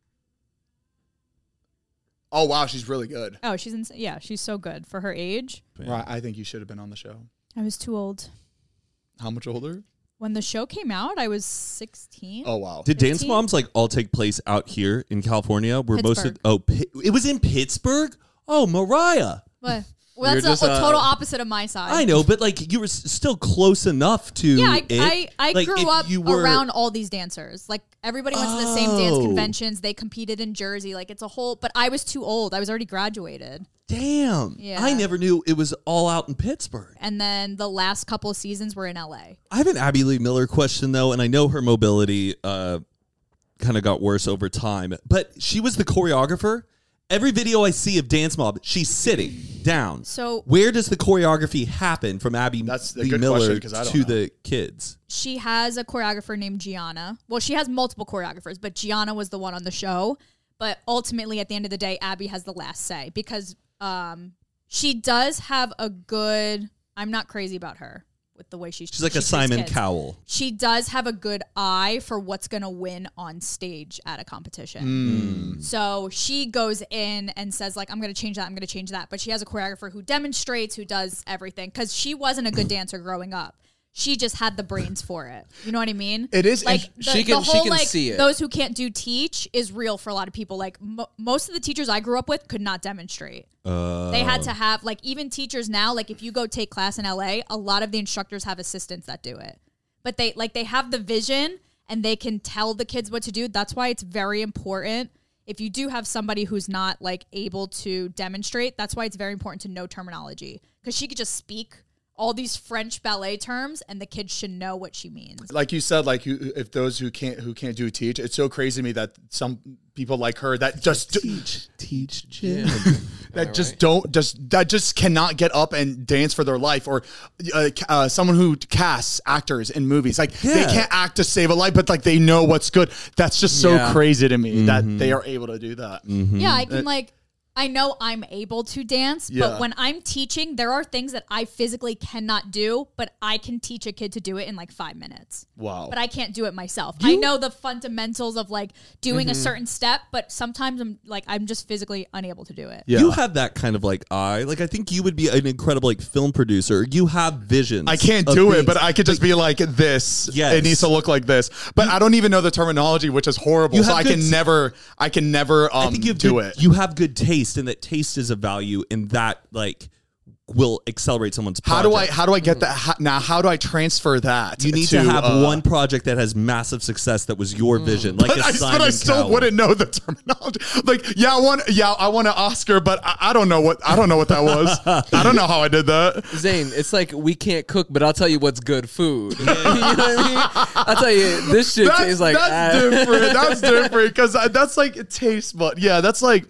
Oh, wow, she's really good. Oh, she's ins- yeah, she's so good for her age. Right, I think you should have been on the show. I was too old. How much older? When the show came out, I was sixteen. Oh, wow. Did Dance fifteen? Moms like all take place out here in California? Where most of Pittsburgh. oh, Pi- it was in Pittsburgh. Oh, Mariah. What? We Well, were that's just, a, a uh, total opposite of my side. I know, but like you were s- still close enough to. Yeah, I, it. I, I Like, grew if up you were- around all these dancers. Like everybody went to the same dance Oh. conventions. They competed in Jersey. Like it's a whole. But I was too old. I was already graduated. Damn. Yeah. I never knew it was all out in Pittsburgh. And then the last couple of seasons were in L A. I have an Abby Lee Miller question though, and I know her mobility uh, kind of got worse over time, but she was the choreographer. Every video I see of Dance Mob, she's sitting down. So- where does the choreography happen from Abby That's a Lee good Miller question, 'cause I don't to know. the kids? She has a choreographer named Gianna. Well, she has multiple choreographers, but Gianna was the one on the show. But ultimately, at the end of the day, Abby has the last say because um, she does have a good. I'm not crazy about her with the way she's. She's like she a treats Simon kids. Cowell. She does have a good eye for what's going to win on stage at a competition. So she goes in and says, like, I'm going to change that, I'm going to change that. But she has a choreographer who demonstrates, who does everything. Because she wasn't a good dancer growing up. She just had the brains for it. You know what I mean? It is- like and the, she can- the she whole can like see it. those who can't do teach is real for a lot of people. Like mo- most of the teachers I grew up with could not demonstrate. Uh, They had to have like even teachers now. Like if you go take class in L A, a lot of the instructors have assistants that do it. But they like they have the vision and they can tell the kids what to do. That's why it's very important. If you do have somebody who's not like able to demonstrate, that's why it's very important to know terminology because she could just speak all these French ballet terms and the kids should know what she means. Like you said, like you, if those who can't who can't do teach, it's so crazy to me that some people like her that just do, teach, teach, Jim. that just don't just that just cannot get up and dance for their life, or uh, uh, someone who casts actors in movies, like they Yeah. can't act to save a life, but like they know what's good. That's just so Yeah. crazy to me that they are able to do that. Yeah, I can like I know I'm able to dance, Yeah. but when I'm teaching, there are things that I physically cannot do, but I can teach a kid to do it in like five minutes. Wow. But I can't do it myself. I know the fundamentals of like doing a certain step, but sometimes I'm like I'm just physically unable to do it. Yeah. You have that kind of like eye. Like I think you would be an incredible like film producer. You have visions. I can't of do it, things. but I could just be like this. Yes. It needs to look like this. But I don't even know the terminology, which is horrible. You So have I good- can never, I can never um, I think you have do good, it. You have good taste, and that taste is a value, and that like will accelerate someone's. How do I, project. how do I get that? How, now, how do I transfer that? You need to, have uh, one project that has massive success that was your vision, like But a I, Simon but I still Cowell. wouldn't know the terminology. Like, yeah, I want, yeah, I want an Oscar, but I, I don't know what, I don't know what that was. I don't know how I did that. Zane, it's like we can't cook, but I'll tell you what's good food. you know what I mean? I'll tell you, this shit That's, tastes like that's ah. different. That's different because that's like it tastes, but yeah, that's like.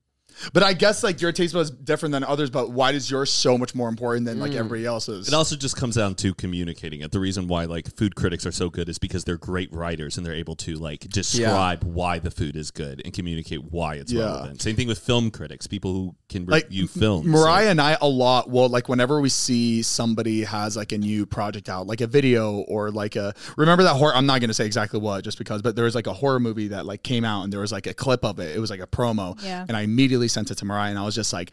But I guess like your taste was different than others. But why is yours so much more important than like everybody else's? It also just comes down to communicating it. The reason why like food critics are so good is because they're great writers and they're able to like describe why the food is good and communicate why it's Yeah. relevant. Same thing with film critics, people who can like review films. Mariah and I a lot. Well, like whenever we see somebody has like a new project out, like a video or like a remember that horror. I'm not gonna say exactly what, just because. But there was like a horror movie that like came out and there was like a clip of it. It was like a promo, Yeah. and I immediately sent it to Mariah and I was just like,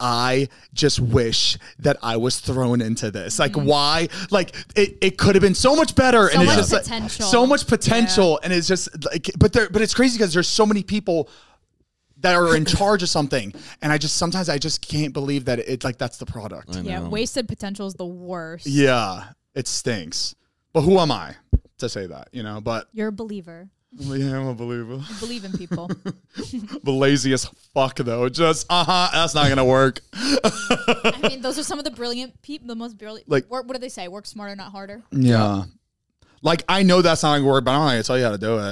I just wish that I was thrown into this. Like, why? Like, it, it could have been so much better. So and it's much just like, potential. so much potential. And it's just like, but there, but it's crazy because there's so many people that are in charge of something. And I just, sometimes I just can't believe that it's like, that's the product. I Yeah, know. wasted potential is the worst. Yeah, it stinks. But who am I to say that, you know? But You're a believer. yeah, I'm a believer. You believe in people. The laziest fuck, though. Just, uh huh, that's not going to work. I mean, those are some of the brilliant people, the most brilliant. Like- Like, what do they say? Work smarter, not harder. Yeah. Like, I know that's not going to work, but I don't know how to tell you how to do it.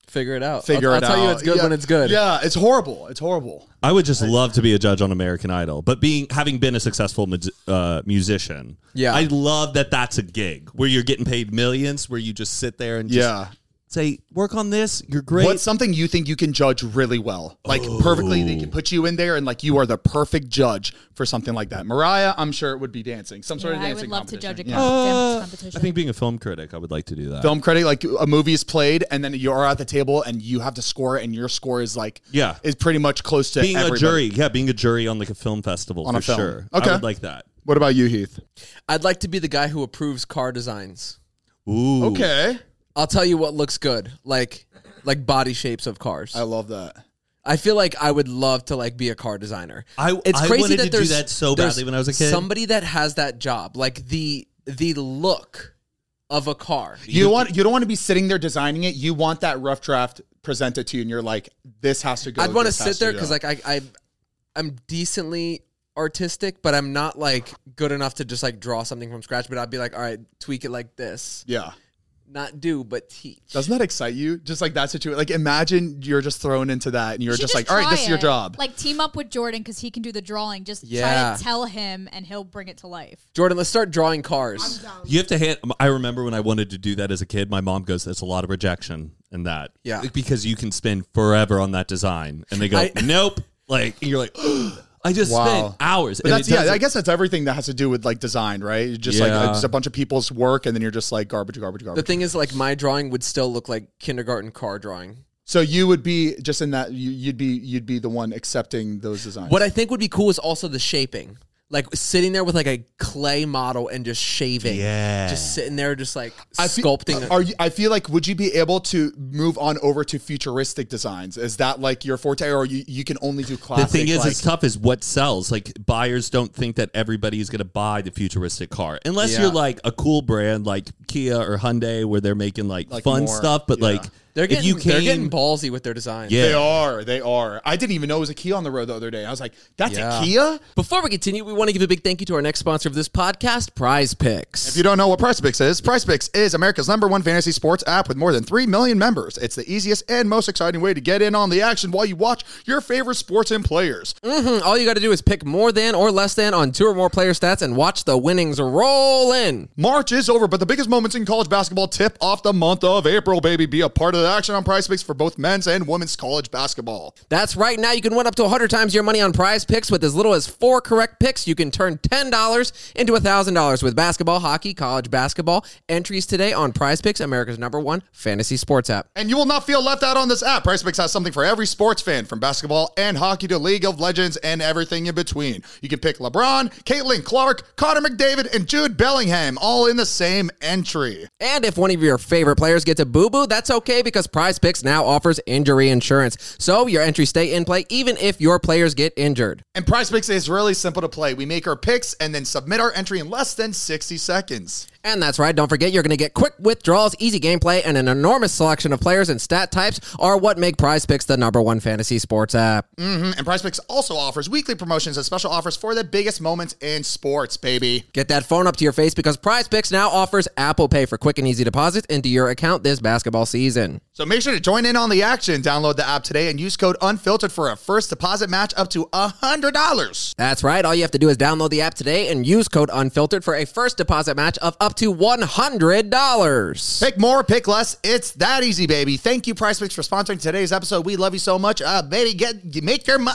Figure it out. Figure I'll, it I'll out. tell you it's good yeah. when it's good. Yeah, it's horrible. It's horrible. I would just love to be a judge on American Idol, but being having been a successful mu- uh, musician, Yeah. I love that that's a gig where you're getting paid millions, where you just sit there and just Yeah. say, work on this. You're great. What's something you think you can judge really well? Like perfectly, they can put you in there and like you are the perfect judge for something like that. Mariah, I'm sure it would be dancing. Some sort Yeah, of I dancing would love to judge a competition. com- Yeah. dance competition. I think being a film critic, I would like to do that. Film credit, like a movie is played and then you're at the table and you have to score and your score is like, Yeah. is pretty much close to being everybody. a jury, yeah, being a jury on like a film festival On for a film. sure. Okay. I would like that. What about you, Heath? I'd like to be the guy who approves car designs. Ooh. Okay. I'll tell you what looks good, like like body shapes of cars. I love that. I feel like I would love to like be a car designer. I- it's I crazy wanted that to do there's, that so there's badly when I was a kid. Somebody that has that job, like the the look of a car. You don't want you don't want to be sitting there designing it. You want that rough draft presented to you, and you're like, "This has to go." I'd want to this has sit there go. because like I, I I'm decently artistic, but I'm not like good enough to just like draw something from scratch. But I'd be like, all right, tweak it like this. yeah. Not do, but teach. Doesn't that excite you? Just like that situation. Like imagine you're just thrown into that, and you're You should just like, "All right, try this is your it. job." Like team up with Jordan because he can do the drawing. Just try Yeah. to tell him, and he'll bring it to life. Jordan, let's start drawing cars. You have to hand. I remember when I wanted to do that as a kid, my mom goes, "That's a lot of rejection in that." Yeah. Because you can spend forever on that design, and they go, I- "Nope." Like and you're like, I just Wow. spent hours. But and that's it yeah. doesn't- I guess that's everything that has to do with like design, right? It's just Yeah. like it's a bunch of people's work, and then you're just like garbage, garbage, The garbage. thing is, like my drawing would still look like kindergarten car drawing. So you would be just in that. You, you'd be you'd be the one accepting those designs. What I think would be cool is also the shaping. Like sitting there with like a clay model and just shaving. Yeah. Just sitting there, just like I fe- sculpting. Are you, I feel like would you be able to move on over to futuristic designs? Is that like your forte, or you, you can only do The classic? thing is, like, it's tough. Is what sells. Like buyers don't think that everybody is going to buy the futuristic car, unless Yeah. you're like a cool brand like Kia or Hyundai, where they're making like, Like fun more- stuff. But yeah. like, they're if getting you they're came, getting ballsy with their design. yeah, They are. They are. I didn't even know it was a Kia on the road the other day. I was like, that's Yeah. a Kia? Before we continue, we want to give a big thank you to our next sponsor of this podcast, Prize Picks. If you don't know what Prize Picks is, Prize Picks is America's number one fantasy sports app with more than three million members. It's the easiest and most exciting way to get in on the action while you watch your favorite sports and players. Mhm. All you got to do is pick more than or less than on two or more player stats and watch the winnings roll in. March is over, but the biggest moments in college basketball tip off the month of April, baby. Be a part of the action on Prize Picks for both men's and women's college basketball. That's right. Now you can win up to one hundred times your money on Prize Picks with as little as four correct picks. You can turn ten dollars into one thousand dollars with basketball, hockey, college basketball. Entries today on Prize Picks, America's number one fantasy sports app. And you will not feel left out on this app. Prize Picks has something for every sports fan, from basketball and hockey to League of Legends and everything in between. You can pick LeBron, Caitlin Clark, Connor McDavid, and Jude Bellingham, all in the same entry. And if one of your favorite players gets a boo-boo, that's okay because Prize Picks now offers injury insurance. So your entries stay in play even if your players get injured. And Prize Picks is really simple to play. We make our picks and then submit our entry in less than sixty seconds. And that's right, don't forget you're going to get quick withdrawals, easy gameplay, and an enormous selection of players and stat types are what make Prize Picks the number one fantasy sports app. Mm-hmm. And Prize Picks also offers weekly promotions and special offers for the biggest moments in sports, baby. Get that phone up to your face because Prize Picks now offers Apple Pay for quick and easy deposits into your account this basketball season. So make sure to join in on the action. Download the app today and use code UNFILTERED for a first deposit match up to one hundred dollars. That's right, all you have to do is download the app today and use code UNFILTERED for a first deposit match of up to one hundred dollars. Pick more, pick less. It's that easy, baby. Thank you, Prize Picks, for sponsoring today's episode. We love you so much. Uh, baby, get make your... Mo-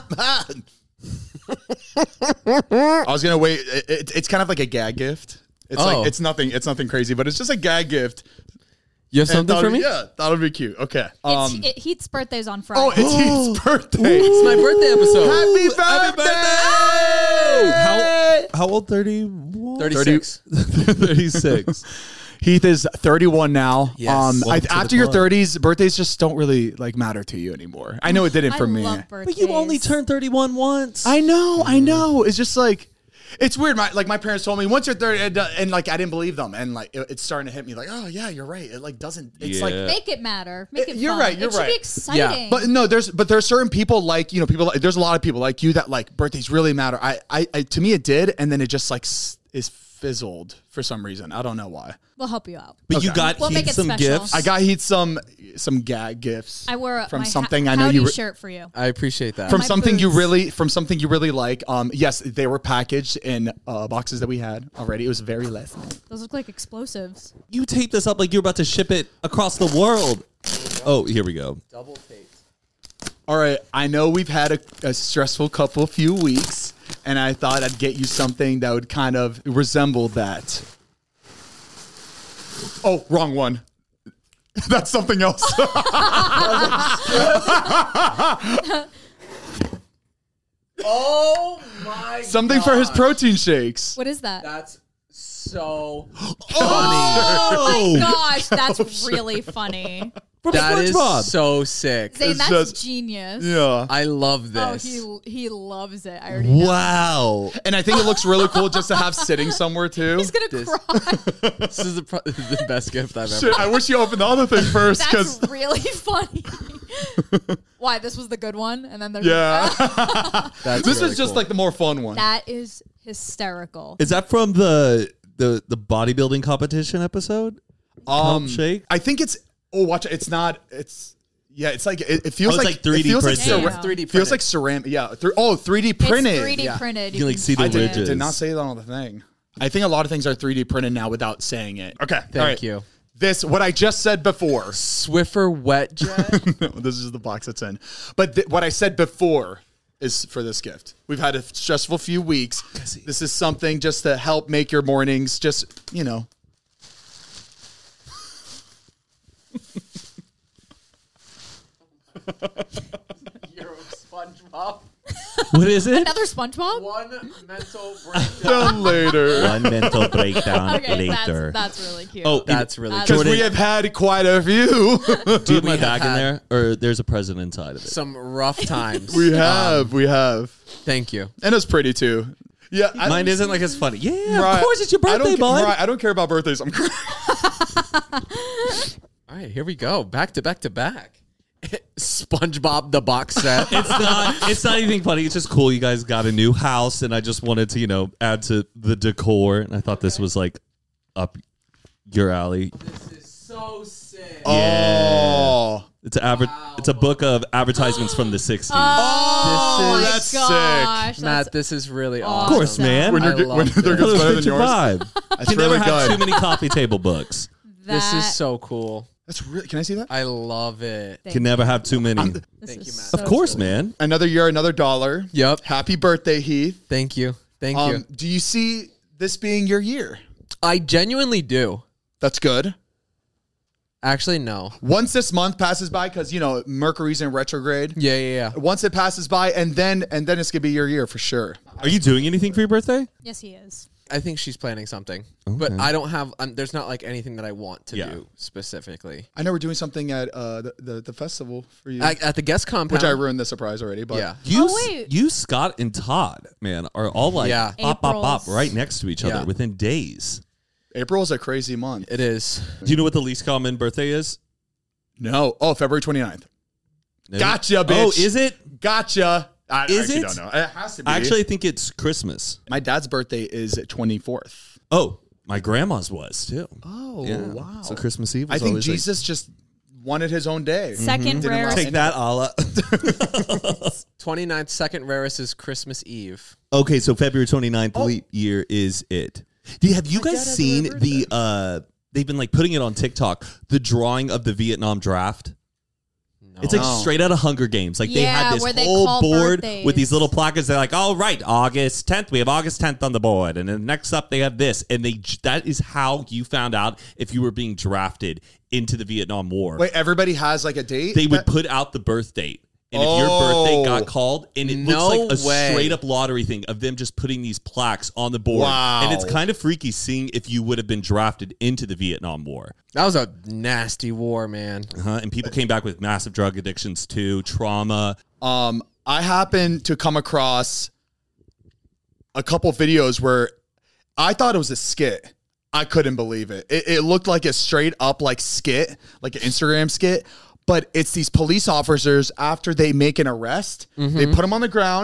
I was going to wait. It, it, it's kind of like a gag gift. It's Oh. like it's nothing. It's nothing crazy, but it's just a gag gift. You have And something thought for it'd- me? Yeah, thought it'd be cute. Okay. Um, it's, it, Heath's birthday's on Friday. oh, it's Heath's birthday. It's my birthday episode. Happy birthday! How how old? Thirty-one. thirty-six. Thirty-six. Heath is thirty-one now. Yes. Um, I, Welcome to the after your club. thirties, birthdays just don't really like matter to you anymore. I know it didn't I for me. love birthdays. But you only turned thirty-one once. I know, I know. It's just like, it's weird. My like my parents told me once you're thirty, and, and like I didn't believe them, and like it, it's starting to hit me. Like, oh yeah, you're right. It like doesn't. It's Yeah. like. Make it matter. Make Uh, it you're fun. right, you're it should right. be exciting. But no, there's but there's certain people like you know people. Like, there's a lot of people like you that like birthdays really matter. I, I, I to me it did, and then it just like s- is fizzled for some reason. I don't know why. We'll help you out. But you Okay. got We'll make Heath it some special. gifts. I got Heath some some gag gifts. I wore a, from my something ha- I know howdy you re- shirt for you. I appreciate that. from my something you boots. really from something you really like. Um, yes, they were packaged in uh, boxes that we had already. It was very last minute. Those look like explosives. You taped this up like you're about to ship it across the world. Oh, here we go. Double taped. All right, I know we've had a, a stressful couple few weeks, and I thought I'd get you something that would kind of resemble that. Oh, wrong one. That's something else. Oh my! Something for his protein shakes. What is that? That's so Oh my gosh, that's really funny. From that is SpongeBob. so sick. Zane, It's that's just- genius. Yeah. I love Oh, this. he he loves it. I already know. Wow. And I think it looks really cool just to have sitting somewhere too. He's gonna This- cry. This is the, pro- the best gift I've ever. Shit, I wish you opened the other thing first, That's because really funny. Why? This was the good one, and then there's yeah, That's this really is just cool. like the more fun one. that is hysterical. Is that from the the the bodybuilding competition episode? Um, Pump shake? I think it's. Oh, watch it. It's not. It's yeah. It's like it, it feels Oh, it's like, like three D it feels like printed. cera- Yeah. three D feels printed. like ceramic. Yeah. Thr- oh, three D printed. It's three D Yeah. printed. You can like see the I did, ridges. did not say that on the thing. I think a lot of things are three D printed now without saying it. Okay. Thank you. This what I just said before. Swiffer wet jet. No, this is the box it's in. But th- what I said before is for this gift. We've had a stressful few weeks. This is something just to help make your mornings just, you know. You're a SpongeBob. What is it? Another SpongeBob. One mental breakdown. Done later. One mental breakdown Okay, later. that's that's really cute. Oh, That's really That's- cool. Because we have had quite a few. do you have my have bag in had- there, or there's a present inside of it? Some rough times. we have. we have. Thank you. And it's pretty too. Yeah. I Mine don't- isn't like as funny. Yeah, Mariah, of course it's your I birthday, don't, bud. Mariah, I don't care about birthdays. I'm crying. All right, here we go. Back to back to back. SpongeBob the box set. It's not. It's not anything funny. It's just cool. You guys got a new house, and I just wanted to, you know, add to the decor. And I thought this was like up your alley. This is so sick. Oh. It's a adver- It's a book of advertisements from the sixties. oh This my is- that's gosh, Matt, that's this is really Of awesome. of course, man. When I you're good- love when they're this. good- better than It's your yours. vibe. That's You really never have good. too many coffee table books. This that- is so cool. That's really. Can I see that? I love it. Thank Can never have too many. This Thank is you, Matt. so Of course, cool. man. Another year, another dollar. Yep. Happy birthday, Heath. Thank you. Thank Um, you. do you see this being your year? I genuinely do. That's good. Actually, no. Once this month passes by, because you know Mercury's in retrograde. Yeah, yeah, yeah. Once it passes by, and then and then it's gonna be your year for sure. Are you doing anything for your birthday? Yes, he is. I think she's planning something, but I don't have. Um, there's not like anything that I want to Yeah. do specifically. I know we're doing something at uh, the, the the festival for you, At, at the guest compound, which I ruined the surprise already. But yeah, You, Oh, s- wait. you, Scott, and Todd, man, are all like Yeah. bop, bop, bop, April's- right next to each other Yeah. within days. April is a crazy month. it is. Do you know what the least common birthday is? No, oh February twenty-ninth. No. Gotcha, Oh, bitch. is it? Gotcha. I Is actually it? don't know. It has to be. Actually, I think it's Christmas. my dad's birthday is twenty-fourth. Oh, my grandma's was too. Oh Yeah. wow! So Christmas Eve. I Was think always like- Jesus just wanted his own day. Second Didn't rarest. allow Take that, Allah. twenty-ninth, second rarest is Christmas Eve. Okay, so February twenty-ninth leap year is it. Do you, have you dad guys has a seen birthday. the uh they've been like putting it on TikTok, the drawing of the Vietnam draft? It's like No. straight out of Hunger Games. Like they Yeah, had this where they whole call board birthdays. with these little placards. They're like, "All right, August tenth, we have August tenth on the board," and then next up they have this, and they that is how you found out if you were being drafted into the Vietnam War. Wait, everybody has like a date. They would That- put out the birth date. And if your birthday Oh. got called, and it No looks like a way. straight up lottery thing of them just putting these plaques on the board. Wow. And it's kind of freaky seeing if you would have been drafted into the Vietnam War. That was a nasty war, man. Uh-huh. And people came back with massive drug addictions too, trauma. Um, I happened to come across a couple videos where I thought it was a skit. I couldn't believe it. It, it looked like a straight up like skit, like an Instagram skit. But it's these police officers after they make an arrest, they put them on the ground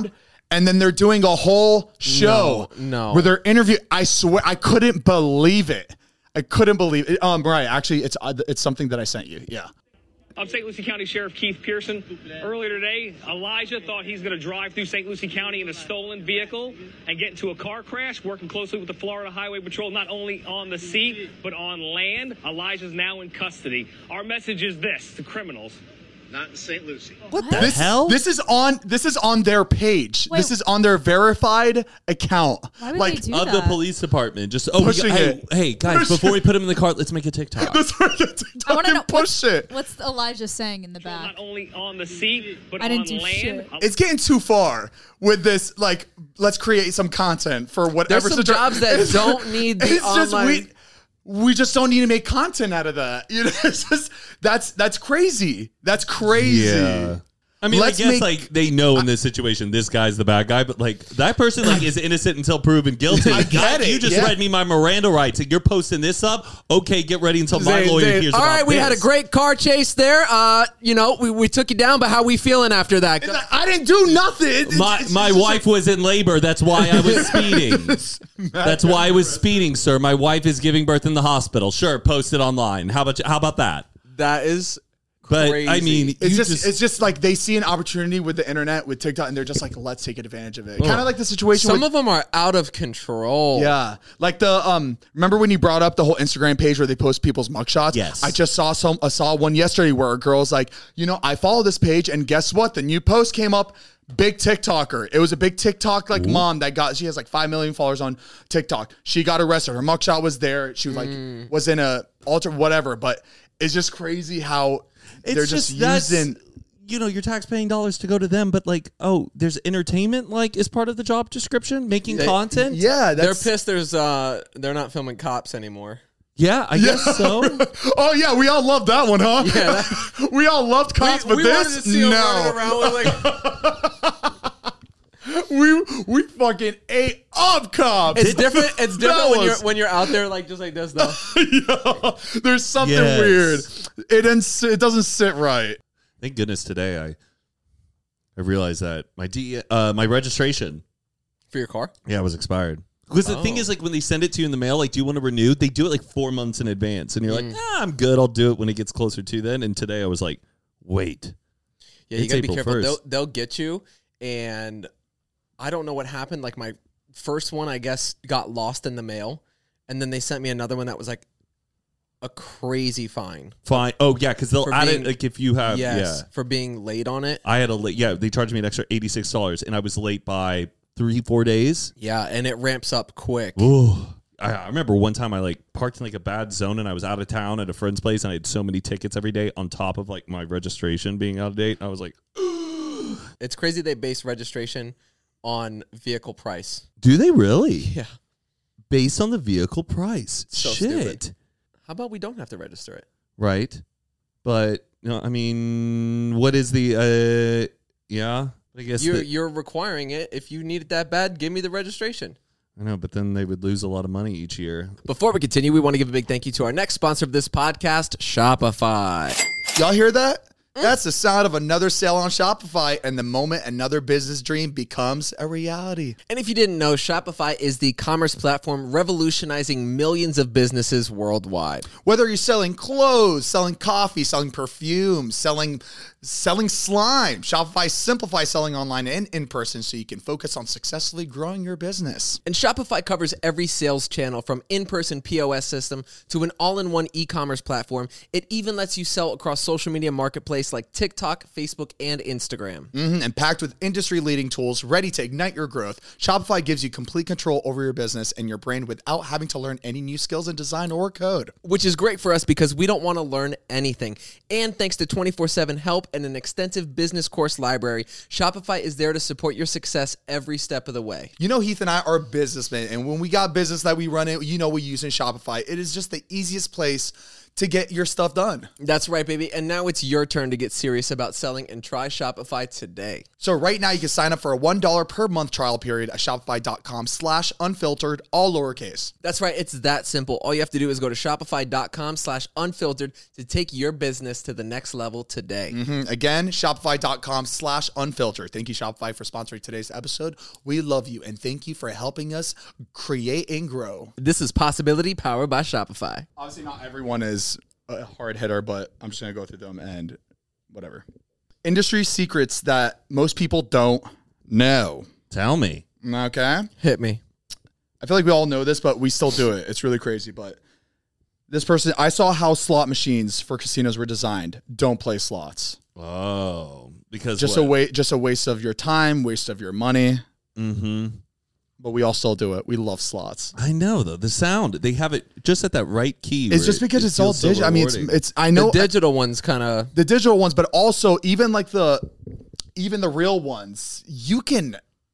And then they're doing a whole show No, no. where they're interviewing. I swear, I couldn't believe it. I couldn't believe it. Um, right, actually, it's uh, it's something that I sent you. Yeah. I'm Saint Lucie County Sheriff Keith Pearson. Earlier today, Elijah thought he's going to drive through Saint Lucie County in a stolen vehicle and get into a car crash, working closely with the Florida Highway Patrol, not only on the sea, but on land. Elijah's now in custody. Our message is this to criminals. Not in Saint Lucie. What the This, hell? this is on this is on their page. Wait. This is on their verified account. Why would like they do of that? the police department. Just oh, we Pushing got- hey, it. hey guys, Pushing before we put him in the car, let's make a TikTok. Let's make a I TikTok want to know and push it. What's Elijah saying in the back? Not only on the sea, but I didn't on do land. shit. It's getting too far with this. Like, let's create some content for whatever. There's some situ- jobs that It's- don't need the It's just online- we. We just don't need to make content out of that. You know, it's just that's that's crazy. That's crazy. Yeah. I mean, Let's I guess make- like they know in this situation this guy's the bad guy, but like that person like is innocent until proven guilty. I get it, You just yeah. read me my Miranda rights, and you're posting this up. Okay, get ready until my Zane, lawyer Zane, hears all about right, we this. had a great car chase there. Uh, you know, we, we took you down, but how we feeling after that? It's like, I didn't do nothing. It's- My it's my just wife was in labor. That's why I was speeding. That's why I was speeding, sir. My wife is giving birth in the hospital. Sure, post it online. How about how about that? That is But crazy. I mean, It's you just, it's just like they see an opportunity with the internet with TikTok, and they're just like, let's take advantage of it. Kind of like the situation. some with, of them are out of control. yeah, like the um. Remember when you brought up the whole Instagram page where they post people's mugshots? Yes. I just saw some. I saw one yesterday where a girl's like, you know, I follow this page, and guess what? The new post came up. Big TikToker. It was a big TikTok like mom that got. She has like five million followers on TikTok. She got arrested. Her mugshot was there. She was like was in a altar whatever. But it's just crazy how It's they're just, that's, using. you know, your tax-paying dollars to go to them, but like, oh, there's entertainment like is part of the job description, making They- content. Yeah, They're that's, pissed. There's uh, they're not filming cops anymore. Yeah, I guess so. Oh yeah, we all loved that one, huh? Yeah, we all loved cops, but we wanted this to see them running no. around with, like, We we fucking ate up cops. it's different. It's That different when you're was- when you're out there like just like this though. Yo, there's something Yes. weird. It didn't. sit- It doesn't sit right. Thank goodness today I I realized that my D uh my registration For your car. yeah was expired. Because the thing Oh. is, like, when they send it to you in the mail, like, do you want to renew? They do it like four months in advance, and you're like, ah, I'm good. I'll do it when it gets closer to then. And today I was like, wait, Yeah, you It's gotta be April careful. first. They'll they'll get you, and I don't know what happened. Like my first one, I guess, got lost in the mail, and then they sent me another one that was like a crazy fine. fine. Oh yeah, because they'll For add being- it like if you have yes, yeah. for being late on it. I had a late. Yeah, they charged me an extra eighty six dollars, and I was late by three four days. Yeah, and it ramps up quick. Ooh. I, I remember one time I like parked in like a bad zone, and I was out of town at a friend's place, and I had so many tickets every day on top of like my registration being out of date. I was like, It's crazy they base registration on vehicle price. do they really? Yeah. Based on the vehicle price. So Shit. stupid. How about we don't have to register it? Right. But you know, I mean, what is the uh yeah, I guess You're that- you're requiring it. If you need it that bad, give me the registration. I know, but then they would lose a lot of money each year. Before we continue, we want to give a big thank you to our next sponsor of this podcast, Shopify. Y'all hear that? That's the sound of another sale on Shopify, and the moment another business dream becomes a reality. And if you didn't know, Shopify is the commerce platform revolutionizing millions of businesses worldwide. Whether you're selling clothes, selling coffee, selling perfume, selling selling slime, Shopify simplifies selling online and in person so you can focus on successfully growing your business. And Shopify covers every sales channel from in-person P O S system to an all-in-one e-commerce platform. It even lets you sell across social media marketplace like TikTok, Facebook, and Instagram. Mhm, and packed with industry-leading tools ready to ignite your growth, Shopify gives you complete control over your business and your brand without having to learn any new skills in design or code. Which is great for us because we don't want to learn anything. And thanks to twenty-four seven help and an extensive business course library, Shopify is there to support your success every step of the way. You know, Heath and I are businessmen, and when we got business that we run it, you know, we use in Shopify. It is just the easiest place to get your stuff done. That's right, baby. And now it's your turn to get serious about selling and try Shopify today. So right now you can sign up for a one dollar per month trial period at shopify.com slash unfiltered, all lowercase. That's right. It's that simple. All you have to do is go to shopify.com slash unfiltered to take your business to the next level today. Mm-hmm. Again, shopify.com slash unfiltered. Thank you, Shopify, for sponsoring today's episode. We love you, and thank you for helping us create and grow. This is Possibility powered by Shopify. Obviously, not everyone is a hard hitter, but I'm just going to go through them and whatever. Industry secrets that most people don't know. Tell me. Okay. Hit me. I feel like we all know this, but we still do it. It's really crazy. But this person, I saw how slot machines for casinos were designed. Don't play slots. Oh, because Just what? a wa- just a waste of your time, waste of your money. Mm-hmm. But we all still do it. We love slots. I know though the sound they have it just at that right key. It's where just it- because it it's all feels so digital. I mean, it's rewarding. it's. I know The digital ones kind of. the digital ones, but also even like the even the real ones, you can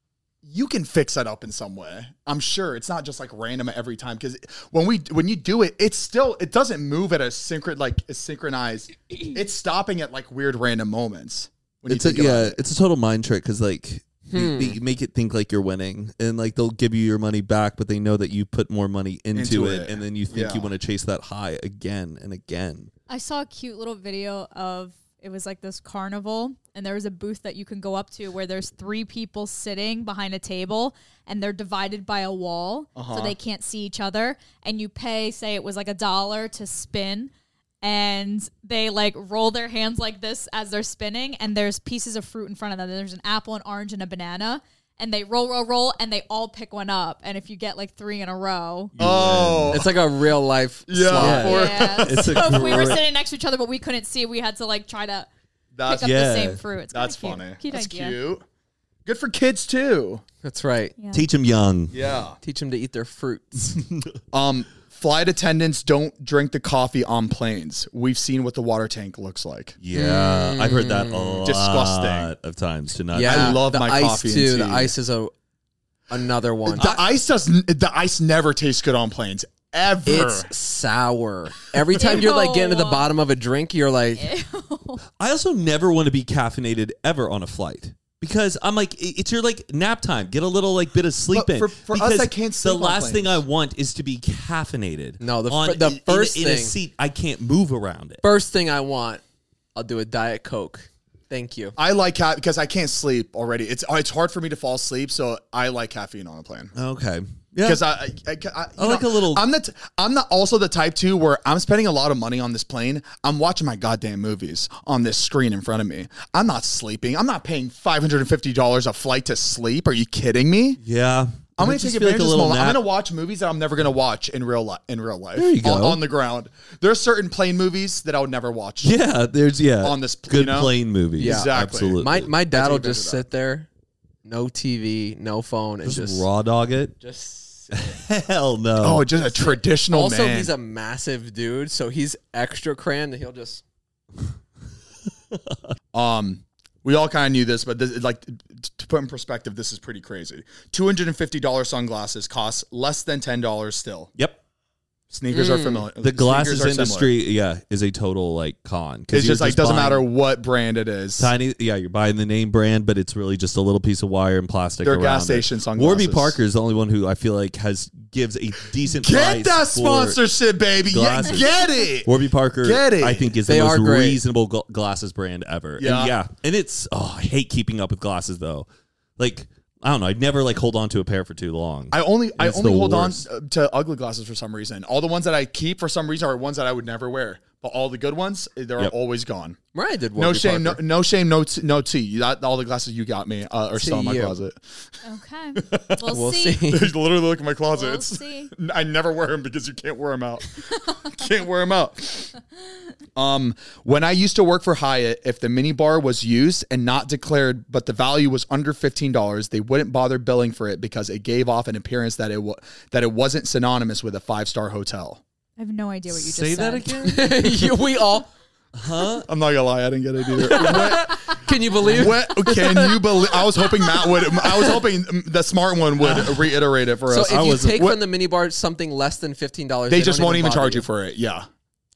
you can fix that up in some way. I'm sure it's not just like random every time, because when we when you do it, it's still it doesn't move at a synchron like a synchronized. It's stopping at like weird random moments. When It's you a, think about yeah, it. it's a total mind trick because like Hmm. they, they make it think like you're winning, and like they'll give you your money back, but they know that you put more money into, Into it, it. and then you think Yeah. you want to chase that high again and again. I saw a cute little video of it was like this carnival, and there was a booth that you can go up to where there's three people sitting behind a table, and they're divided by a wall, Uh-huh. so they can't see each other. And you pay, say it was like a dollar to spin, and they like roll their hands like this as they're spinning, and there's pieces of fruit in front of them. There's an apple, an orange, and a banana. And they roll, roll, roll, and they all pick one up. And if you get like three in a row, Oh, It's like a real life Yeah. slot. Or- yeah. It's a so if we were great- sitting next to each other, but we couldn't see, we had to like try to that's pick up yeah. the same fruit. It's that's kinda funny. cute. Cute that's idea. cute. Good for kids too. That's right. Yeah. Teach them young. Yeah. Teach them to eat their fruits. Um, flight attendants don't drink the coffee on planes. We've seen what the water tank looks like. Yeah, I've heard that a lot Disgusting. of times. To not yeah, I love the my ice coffee and too. The tea. ice is a another one. The ice doesn't. The ice never tastes good on planes ever. It's sour. Every time you're like getting to the Ew. bottom of a drink, you're like, I also never want to be caffeinated ever on a flight. Because I'm like, i- it's your like nap time. Get a little like bit of sleep But in. for- for us Because that can't sleep the on last thing I planes. want is to be caffeinated. No, the fir- on, the in- first in, in a thing- seat, I can't move around it. first thing I want, I'll do a Diet Coke. Thank you. I like ca- because I can't sleep already. It's it's hard for me to fall asleep, so I like caffeine on a plane. Okay, yeah. Because I, I, I, I, I you like know, a little- I'm the t- I'm the also the type too where I'm spending a lot of money on this plane. I'm watching my goddamn movies on this screen in front of me. I'm not sleeping. I'm not paying five hundred and fifty dollars a flight to sleep. Are you kidding me? yeah. I'm I gonna just take feel advantage like a of this little moment. I'm nap. gonna watch movies that I'm never gonna watch in real life. In real life, There you go. On, on the ground. There are certain plane movies that I would never watch. Yeah, there's yeah On this, good you know? plane movies. Yeah. Exactly. absolutely. My my dad will advantage just of that. sit there, no T V, no phone, and just, just raw dog it. just. Hell no. Oh, just a traditional Also, man. he's a massive dude, so he's extra cran. He'll just. Um, we all kind of knew this, but this, like t- to put in perspective, this is pretty crazy. Two hundred and fifty dollars sunglasses cost less than ten dollars still. Yep. Sneakers are familiar. The glasses Sneakers are industry, yeah, is a total like con. 'Cause It's you're just like doesn't buying matter what brand it is. Tiny, yeah, you're buying the name brand, but it's really just a little piece of wire and plastic. They're around gas it. station sunglasses. Warby Parker is the only one who I feel like has gives a decent Get price that for sponsorship, baby. Yeah, glasses. get it. Warby Parker, Get it. I think, is the They are most great. reasonable gl- glasses brand ever. Yeah. and yeah, and it's oh, I hate keeping up with glasses though. Like I don't know, I'd never like hold on to a pair for too long. I only I It's only the hold worst. on to ugly glasses for some reason. All the ones that I keep for some reason are ones that I would never wear. But all the good ones, they're Yep. always gone. Mariah did. No Warby shame, no, Parker. no shame, no t- no tea. That, all the glasses you got me uh, are still in my you. closet. Okay. We'll, We'll see. see. Literally look at my closet. We'll It's- see. I never wear them because you can't wear them out. Can't wear them out. Um, when I used to work for Hyatt, if the mini bar was used and not declared, but the value was under fifteen dollars, they wouldn't bother billing for it because it gave off an appearance that it wa- that it wasn't synonymous with a five star hotel. I have no idea what you just Say said. that again. You- we all. I'm not gonna lie, I didn't get it either. What, Can you believe? what can you believe? I was hoping Matt would. I was hoping the smart one would reiterate it for So us. if I you wasn't- take what- from the minibar something less than fifteen dollars, they just won't even charge you for it. Yeah.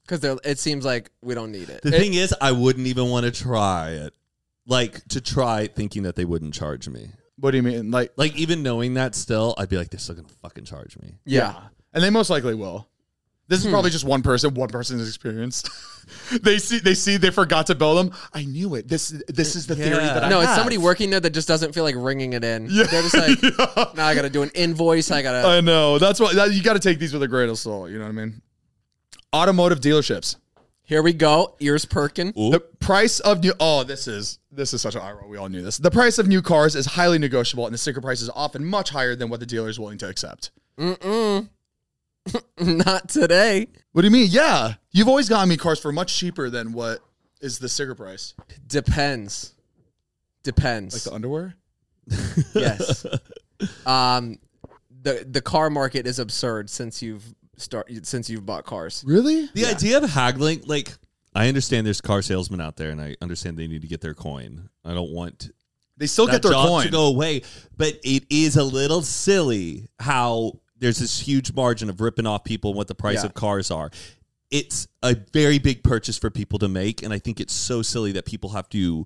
because it seems like we don't need it. The thing is, I wouldn't even want to try it. Like, to try thinking that they wouldn't charge me. What do you mean? Like, Like, even knowing that still, I'd be like, they're still going to fucking charge me. Yeah. and they most likely will. This is Hmm. probably just one person, one person's experience. they see, they see, they forgot to bill them. I knew it. This, this is the theory Yeah. that I No, it's have. somebody working there that just doesn't feel like ringing it in. They're just like, now I got to do an invoice. I got to. I know. That's what that, you got to take these with a grain of salt. You know what I mean? Automotive dealerships. Here we go. Ears perking. The price of new oh, this is this is such an eye roll. We all knew this. The price of new cars is highly negotiable, and the sticker price is often much higher than what the dealer is willing to accept. Mm-mm. Not today. What do you mean? Yeah, you've always gotten me cars for much cheaper than what is the sticker price. Depends. Depends. Like the underwear. Yes. um, the the car market is absurd since you've start since you've bought cars. Really? The idea of haggling, like, I understand there's car salesmen out there, and I understand they need to get their coin. I don't want They still that get their job coin. to go away, but it is a little silly how there's this huge margin of ripping off people and what the price Yeah. of cars are. It's a very big purchase for people to make, and I think it's so silly that people have to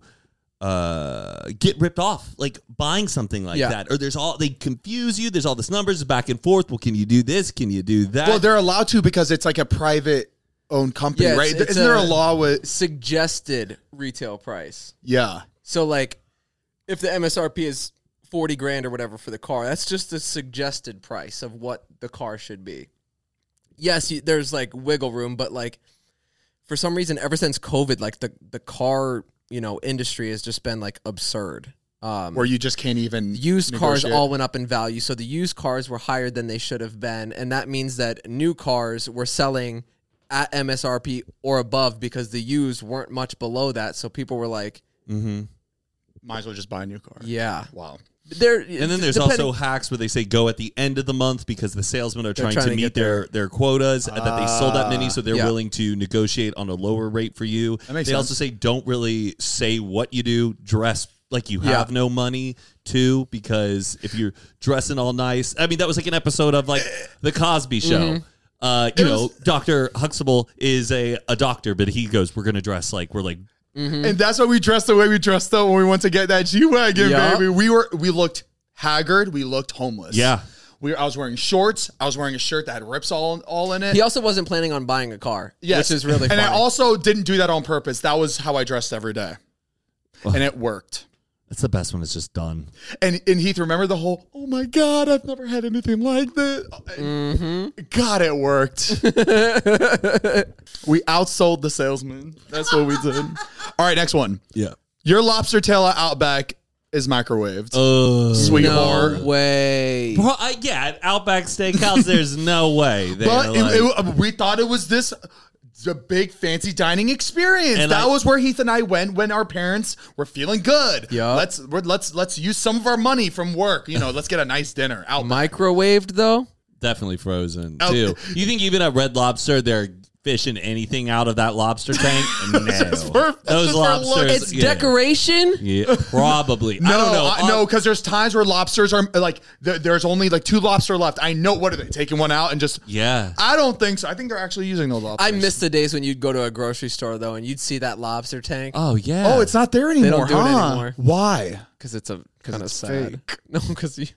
uh, get ripped off, like buying something like Yeah. that. Or there's all, they confuse you. There's all this numbers back and forth. Well, can you do this? Can you do that? Well, they're allowed to because it's like a private owned company, Yeah, it's- right? it's Isn't there a- a law with? Suggested retail price. Yeah. So like, if the M S R P is forty grand or whatever for the car, that's just the suggested price of what the car should be. Yes, you, there's like wiggle room, but like for some reason, ever since COVID, like the the car you know industry has just been like absurd. Um, Where you just can't even used cars negotiate. all went up in value, so the used cars were higher than they should have been, and that means that new cars were selling at M S R P or above because the used weren't much below that. So people were like, mm-hmm. might as well just buy a new car. "Yeah." Wow. There, And then there's depending- also hacks where they say go at the end of the month because the salesmen are trying, trying to to meet get their, their- their quotas and that they sold that many, so they're Yeah. willing to negotiate on a lower rate for you. They makes also sense. say don't really say what you do, dress like you Yeah. have no money too, because if you're dressing all nice, I mean, that was like an episode of like The Cosby Show. Mm-hmm. Uh, you know, Doctor Huxtable is a, a doctor, but he goes, we're going to dress like we're like, And that's why we dressed the way we dressed though when we went to get that G-Wagon, Yeah. baby. We were we looked haggard, we looked homeless. yeah. We I was wearing shorts, I was wearing a shirt that had rips all all in it. He also wasn't planning on buying a car, Yes. which is really And funny. I also didn't do that on purpose. That was how I dressed every day. And it worked. That's the best when it's just done. And and Heath, remember the whole, oh my God, I've never had anything like this. God, it worked. We outsold the salesman. That's what we did. All right, next one. Yeah. Your lobster tail at Outback is microwaved. Uh, Sweetheart. no way. Bro, I, yeah, at Outback Steakhouse, there's no way. They're But it- like- it- we thought it was this the big fancy dining experience. And that I- was where Heath and I went when our parents were feeling good. Yup. Let's we're, let's let's use some of our money from work. You know, let's get a nice dinner out. Microwaved though? definitely frozen Oh. too. You think even at Red Lobster they're fishing anything out of that lobster tank? No, for- that's those just for lobsters. looks. It's yeah. decoration? Yeah, probably. No, I don't know. I- no, because there's times where lobsters are like there, there's only like two lobster left. I know what are they taking one out and just. Yeah. I don't think so. I think they're actually using those lobsters. I miss the days when you'd go to a grocery store though and you'd see that lobster tank Oh yeah. Oh, it's not there anymore. don't do it huh? anymore. Why? because it's a kind of it's sad. fake. No, because you.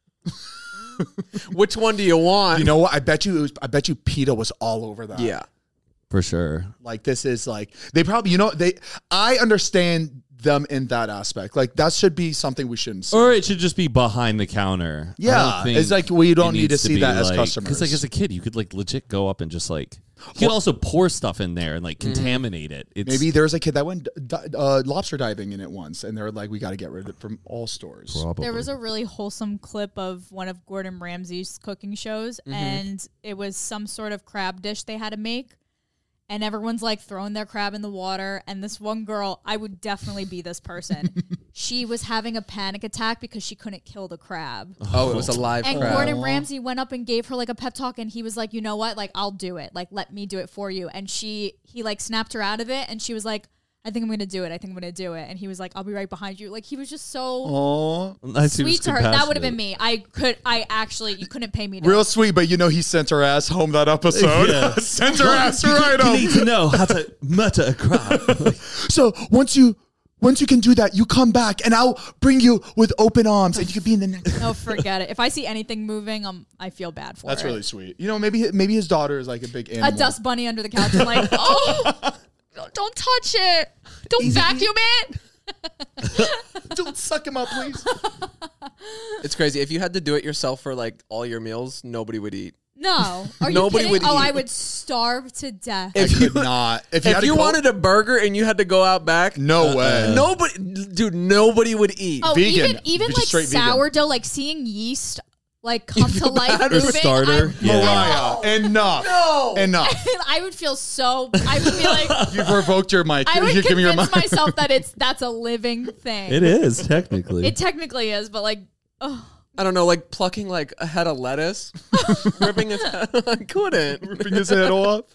Which one do you want? You know what? I bet you. It was, I bet you PETA was all over that. Yeah. for sure. Like this is like they probably. You know they. I understand them in that aspect. Like that should be something we shouldn't see. Or it should just be behind the counter. I Yeah, don't think it's like we don't it need to needs see be that as like- customers. Because like as a kid, you could like legit go up and just like you can also pour stuff in there and like contaminate it. It's Maybe there's a kid that went di- uh, lobster diving in it once, and they're like, we got to get rid of it from all stores. probably. There was a really wholesome clip of one of Gordon Ramsay's cooking shows, and it was some sort of crab dish they had to make. And everyone's like throwing their crab in the water. And this one girl, I would definitely be this person. She was having a panic attack because she couldn't kill the crab. Oh, it was a live And crab. Gordon Ramsay went up and gave her like a pep talk, and he was like, you know what? Like, I'll do it. Like, let me do it for you. And she, he like snapped her out of it, and she was like, I think I'm gonna do it. I think I'm gonna do it. And he was like, I'll be right behind you. Like he was just so Oh, Nice, he was sweet to her. That would have compassionate. been me. I could. I actually. You couldn't pay me. To, real sweet, but you know he sent her ass home that episode. Yeah. Sent her ass right You home. need to know how to mutter a crowd. So once you once you can do that, you come back and I'll bring you with open arms and you can be in the next. No, forget it. If I see anything moving, um, I feel bad for That's it. really sweet. You know, maybe maybe his daughter is like a big A animal. dust bunny under the couch. I'm like, oh, don't touch it. Don't vacuum it. Don't suck him up, please. It's crazy. If you had to do it yourself for like all your meals, nobody would eat. No. Are you Nobody kidding? would Oh, eat. I would starve to death. I If you could not. If you, if had to you go- wanted a burger and you had to go out back, no way. nobody, dude, nobody would eat. Oh, vegan. even even Just like straight vegan. sourdough, like seeing yeast like come to life, bad? moving. Or starter. I'm- Yeah. Mariah, enough. No. Enough. I would feel so. I would be like, You've revoked your mic. I would Here, give me your convince mic. myself that it's that's a living thing. It is, technically. It technically is, but like, oh, I don't know, like plucking like a head of lettuce, ripping its head. I couldn't. Ripping his head off.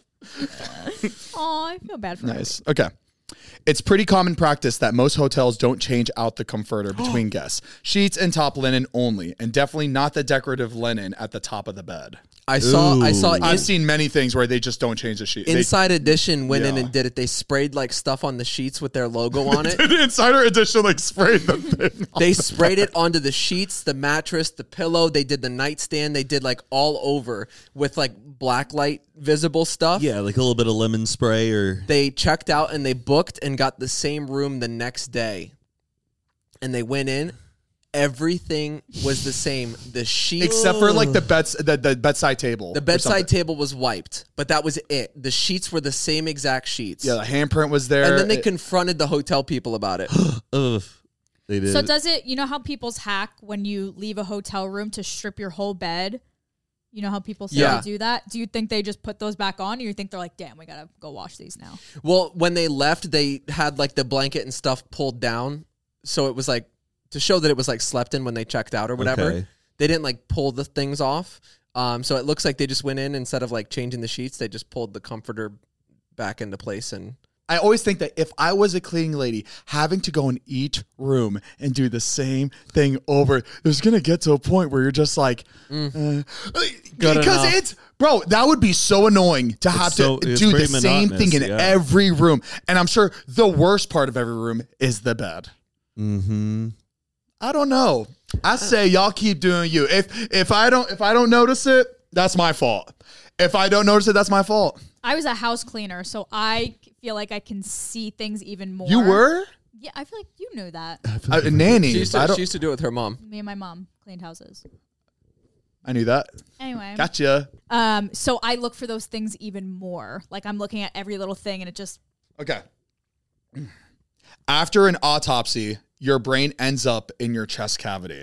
oh, I feel bad for him. Nice. Okay. It's pretty common practice that most hotels don't change out the comforter between guests. Sheets and top linen only, and definitely not the decorative linen at the top of the bed. I saw. I saw. Ooh. In, I've seen many things where they just don't change the sheet. They- Inside Edition went in Yeah. and did it. They sprayed like stuff on the sheets with their logo on it. the Insider Edition like sprayed the thing. They sprayed it onto the sheets, the mattress, the pillow. They did the nightstand. They did like all over with like black light visible stuff. yeah, like a little bit of lemon spray or. They checked out and they booked and got the same room the next day. And they went in. Everything was the same. The sheets, Except for like the beds, the, the bedside table. the or bedside something. table was wiped, but that was it. The sheets were the same exact sheets. Yeah, the handprint was there. and then they It- confronted the hotel people about it. Ugh. They did. So does it? You know how people's hack when you leave a hotel room to strip your whole bed? You know how people say Yeah. they do that? Do you think they just put those back on, or you think they're like, damn, we gotta go wash these now? Well, when they left, they had like the blanket and stuff pulled down, so it was like to show that it was like slept in when they checked out or whatever. Okay. They didn't like pull the things off. Um, so it looks like they just went in instead of like changing the sheets, they just pulled the comforter back into place. And I always think that if I was a cleaning lady, having to go in each room and do the same thing over, there's gonna get to a point where you're just like, uh, Good because enough. it's bro, that would be so annoying to have so- to it's do the pretty same thing in monotonous, yeah. every room. And I'm sure the worst part of every room is the bed. Mm-hmm. I don't know. I say y'all keep doing you. If if I don't if I don't notice it, that's my fault. If I don't notice it, that's my fault. I was a house cleaner, so I feel like I can see things even more. You were Yeah, I feel like you knew that. a nanny. she used, I, to, don't, she used to do it with her mom. Me and my mom cleaned houses. I knew that. Anyway, Gotcha. um, so I look for those things even more. Like I'm looking at every little thing, and it just Okay. After an autopsy, your brain ends up in your chest cavity.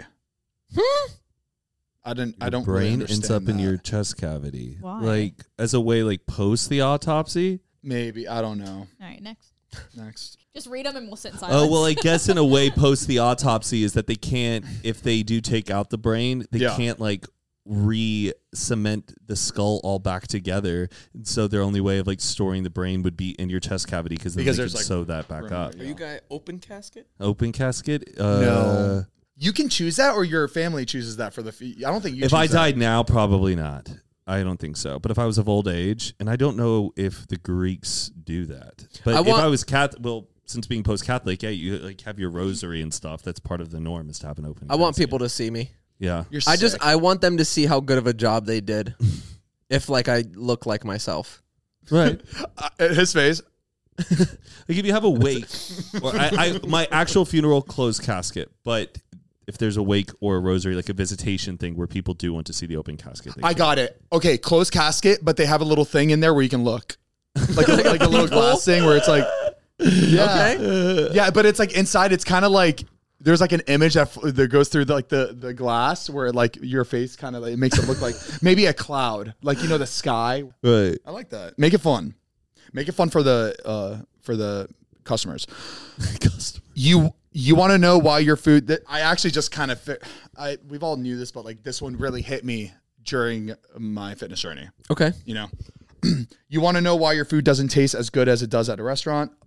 I didn't. I don't. really Brain ends understand up in that. your chest cavity. Why? Like as a way, like post the autopsy. Maybe I don't know. all right. Next, Next. just read them, and we'll sit in silence. Oh well, I guess in a way, post the autopsy is that they can't, if they do take out the brain, they Yeah. can't like re-cement the skull all back together. And so their only way of like storing the brain would be in your chest cavity because then Because they there's, could like, sew that back room up. there, Are you guys open casket? Open casket. Uh, No. You can choose that, or your family chooses that for the. Fee- I don't think you. If choose I that. died now, probably not. I don't think so. But if I was of old age, and I don't know if the Greeks do that. But I if want- I was Catholic, well, since being post-Catholic, yeah, you like have your rosary and stuff. That's part of the norm is to have an open. I want casket. people to see me. Yeah. You're I just sick. I want them to see how good of a job they did. If like I look like myself. Right. Uh, his face. Like if you have a wake, or I, I my actual funeral closed casket, but if there's a wake or a rosary, like a visitation thing where people do want to see the open casket. they I can. got it. Okay, closed casket, but they have a little thing in there where you can look, like a, like a little glass thing where it's like, yeah, Okay. yeah, but it's like inside. It's kind of like there's like an image that f- that goes through the, like the the glass where like your face kind of like, it makes it look like maybe a cloud, like you know the sky. Right. I like that. Make it fun. Make it fun for the uh for the customers. You you want to know why your food that I actually just kind of fi- I we've all knew this, but like this one really hit me during my fitness journey. Okay. You know, you want to know why your food doesn't taste as good as it does at a restaurant?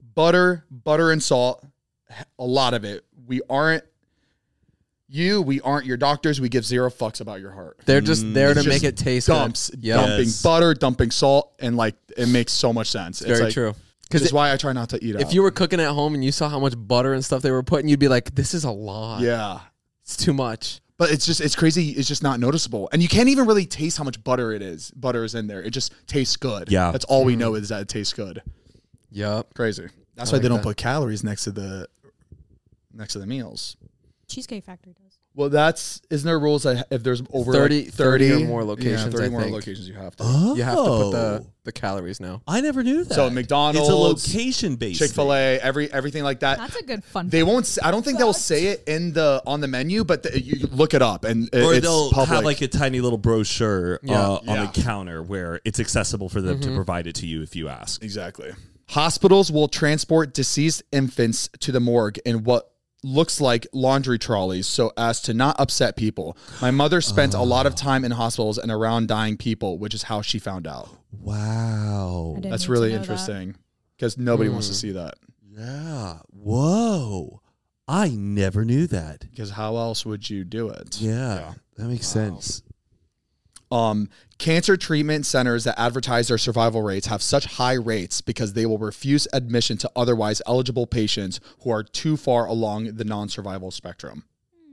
butter, butter and salt, a lot of it. We aren't you. We aren't your doctors. We give zero fucks about your heart. They're just there to It's make just it taste dumps, good. Yep. dumping Yes. butter, dumping salt, and like it makes so much sense. It's Very like, true. Because Because it's why I try not to eat out. if you were cooking at home and you saw how much butter and stuff they were putting, you'd be like, "This is a lot. yeah. It's too much." But it's just, it's crazy. It's just not noticeable. And you can't even really taste how much butter it is. Butter is in there. It just tastes good. Yeah. That's all we know is that it tastes good. Yep. Crazy. That's I why like they don't that. put calories next to the, next to the meals. Cheesecake Factory does. Well, that's, isn't there rules that if there's over thirty, like thirty thirty, or more locations, yeah, thirty I more think. locations you have to. Oh. You have to put the, the calories now. I never knew that. So McDonald's, it's a location based. Chick-fil-A, every everything like that. That's a good fun. They won't. s- I don't think they'll say it in the on the menu, but the, you look it up and it- Or it's they'll public. have like a tiny little brochure Yeah. uh, on Yeah. the counter where it's accessible for them to provide it to you if you ask. Exactly. Hospitals will transport deceased infants to the morgue in what looks like laundry trolleys so as to not upset people. My mother spent a lot of time in hospitals and around dying people, which is how she found out. Wow. I didn't That's need to really know that. interesting because nobody wants to see that. Yeah. Whoa. I never knew that. Because how else would you do it? Yeah. That makes sense. Um, cancer treatment centers that advertise their survival rates have such high rates because they will refuse admission to otherwise eligible patients who are too far along the non-survival spectrum.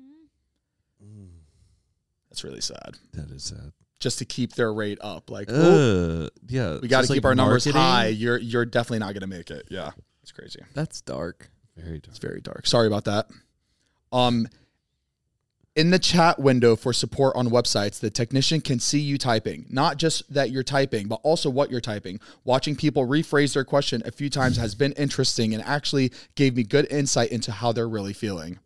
That's really sad. That is sad. Just to keep their rate up, like oh, Uh, yeah. we got to just keep like our numbers marketing. high. You're you're definitely not going to make it. Yeah, it's crazy. That's dark. Very dark. It's very dark. Sorry about that. Um, in the chat window for support on websites, the technician can see you typing. Not just that you're typing, but also what you're typing. Watching people rephrase their question a few times has been interesting and actually gave me good insight into how they're really feeling.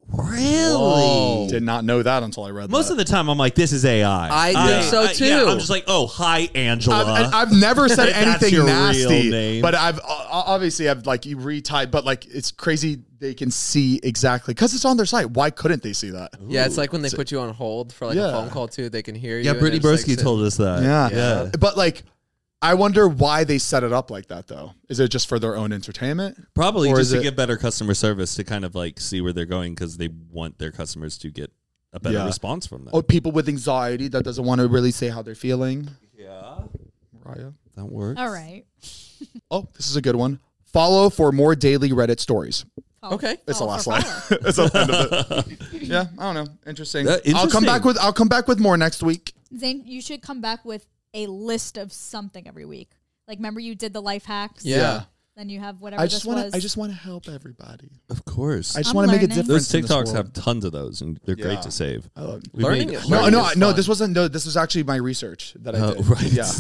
Really? Did not know that until I read Most that. of the time, I'm like, this is A I. I think so, yeah, too. I'm just like, oh, hi, Angela. I've, I've never said That's anything your real nasty, name. but I've uh, obviously I've like you retype, but like it's crazy they can see exactly because it's on their site. Why couldn't they see that? Yeah, it's like when they put you on hold for like Yeah. a phone call too. They can hear you. yeah, and Brittany they're just, Broski like, sit- told us that. Yeah. Yeah. But like, I wonder why they set it up like that though. Is it just for their own entertainment? Probably Or just is to it- get better customer service to kind of like see where they're going because they want their customers to get a better Yeah. response from them. Oh, people with anxiety that doesn't want to really say how they're feeling. yeah. Mariah. That works. All right. Oh, this is a good one. Follow for more daily Reddit stories. Follow- Okay. It's the follow last for line. follow. It's the end of it. Yeah, I don't know. Interesting. Uh, I'll come interesting. back with I'll come back with more next week. Zane, you should come back with a list of something every week. Like, remember you did the life hacks? Yeah. Yeah. Then you have whatever I this just want was. to I just want to help everybody. Of course. I just I'm want to make a learning. difference. Those in this TikToks world. have tons of those, and they're Yeah. great to save. I love We've Learning made it- No, learning no, is no. fun. This wasn't. No, this was actually my research that I Oh, did. right. Yeah.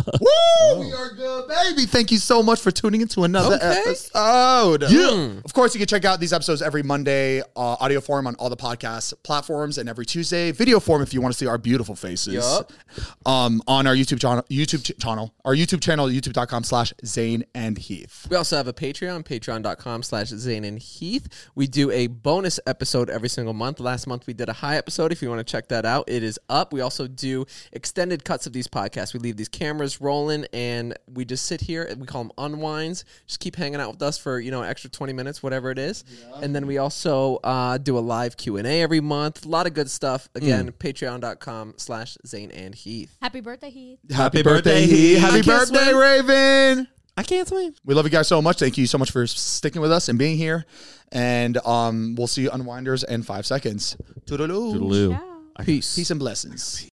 Woo! We are good, baby. Thank you so much for tuning into another Okay. episode. Yeah. Of course, you can check out these episodes every Monday, uh, audio form on all the podcast platforms, and every Tuesday, video form if you want to see our beautiful faces. Yup. Um, on our YouTube channel, YouTube ch- channel, our YouTube channel, youtube.com slash Zane and Heath. We also have a Patreon, patreon.com slash Zane and Heath. We do a bonus episode every single month. Last month we did a high episode. If you want to check that out, it is up. We also do extended cuts of these podcasts. We leave these cameras rolling and we just sit here. We call them unwinds. Just keep hanging out with us for, you know, an extra twenty minutes, whatever it is. And then we also uh, do a live Q and A every month. A lot of good stuff. Again, patreon.com slash Zane and Heath. Happy birthday, Heath. Happy, birthday, Heath. Heath. Happy I can't birthday, swim. Raven. I can't swim. We love you guys so much. Thank you so much for sticking with us and being here. And um, we'll see you unwinders in five seconds. Toodaloo. Toodaloo. Ciao. Peace. Peace and blessings.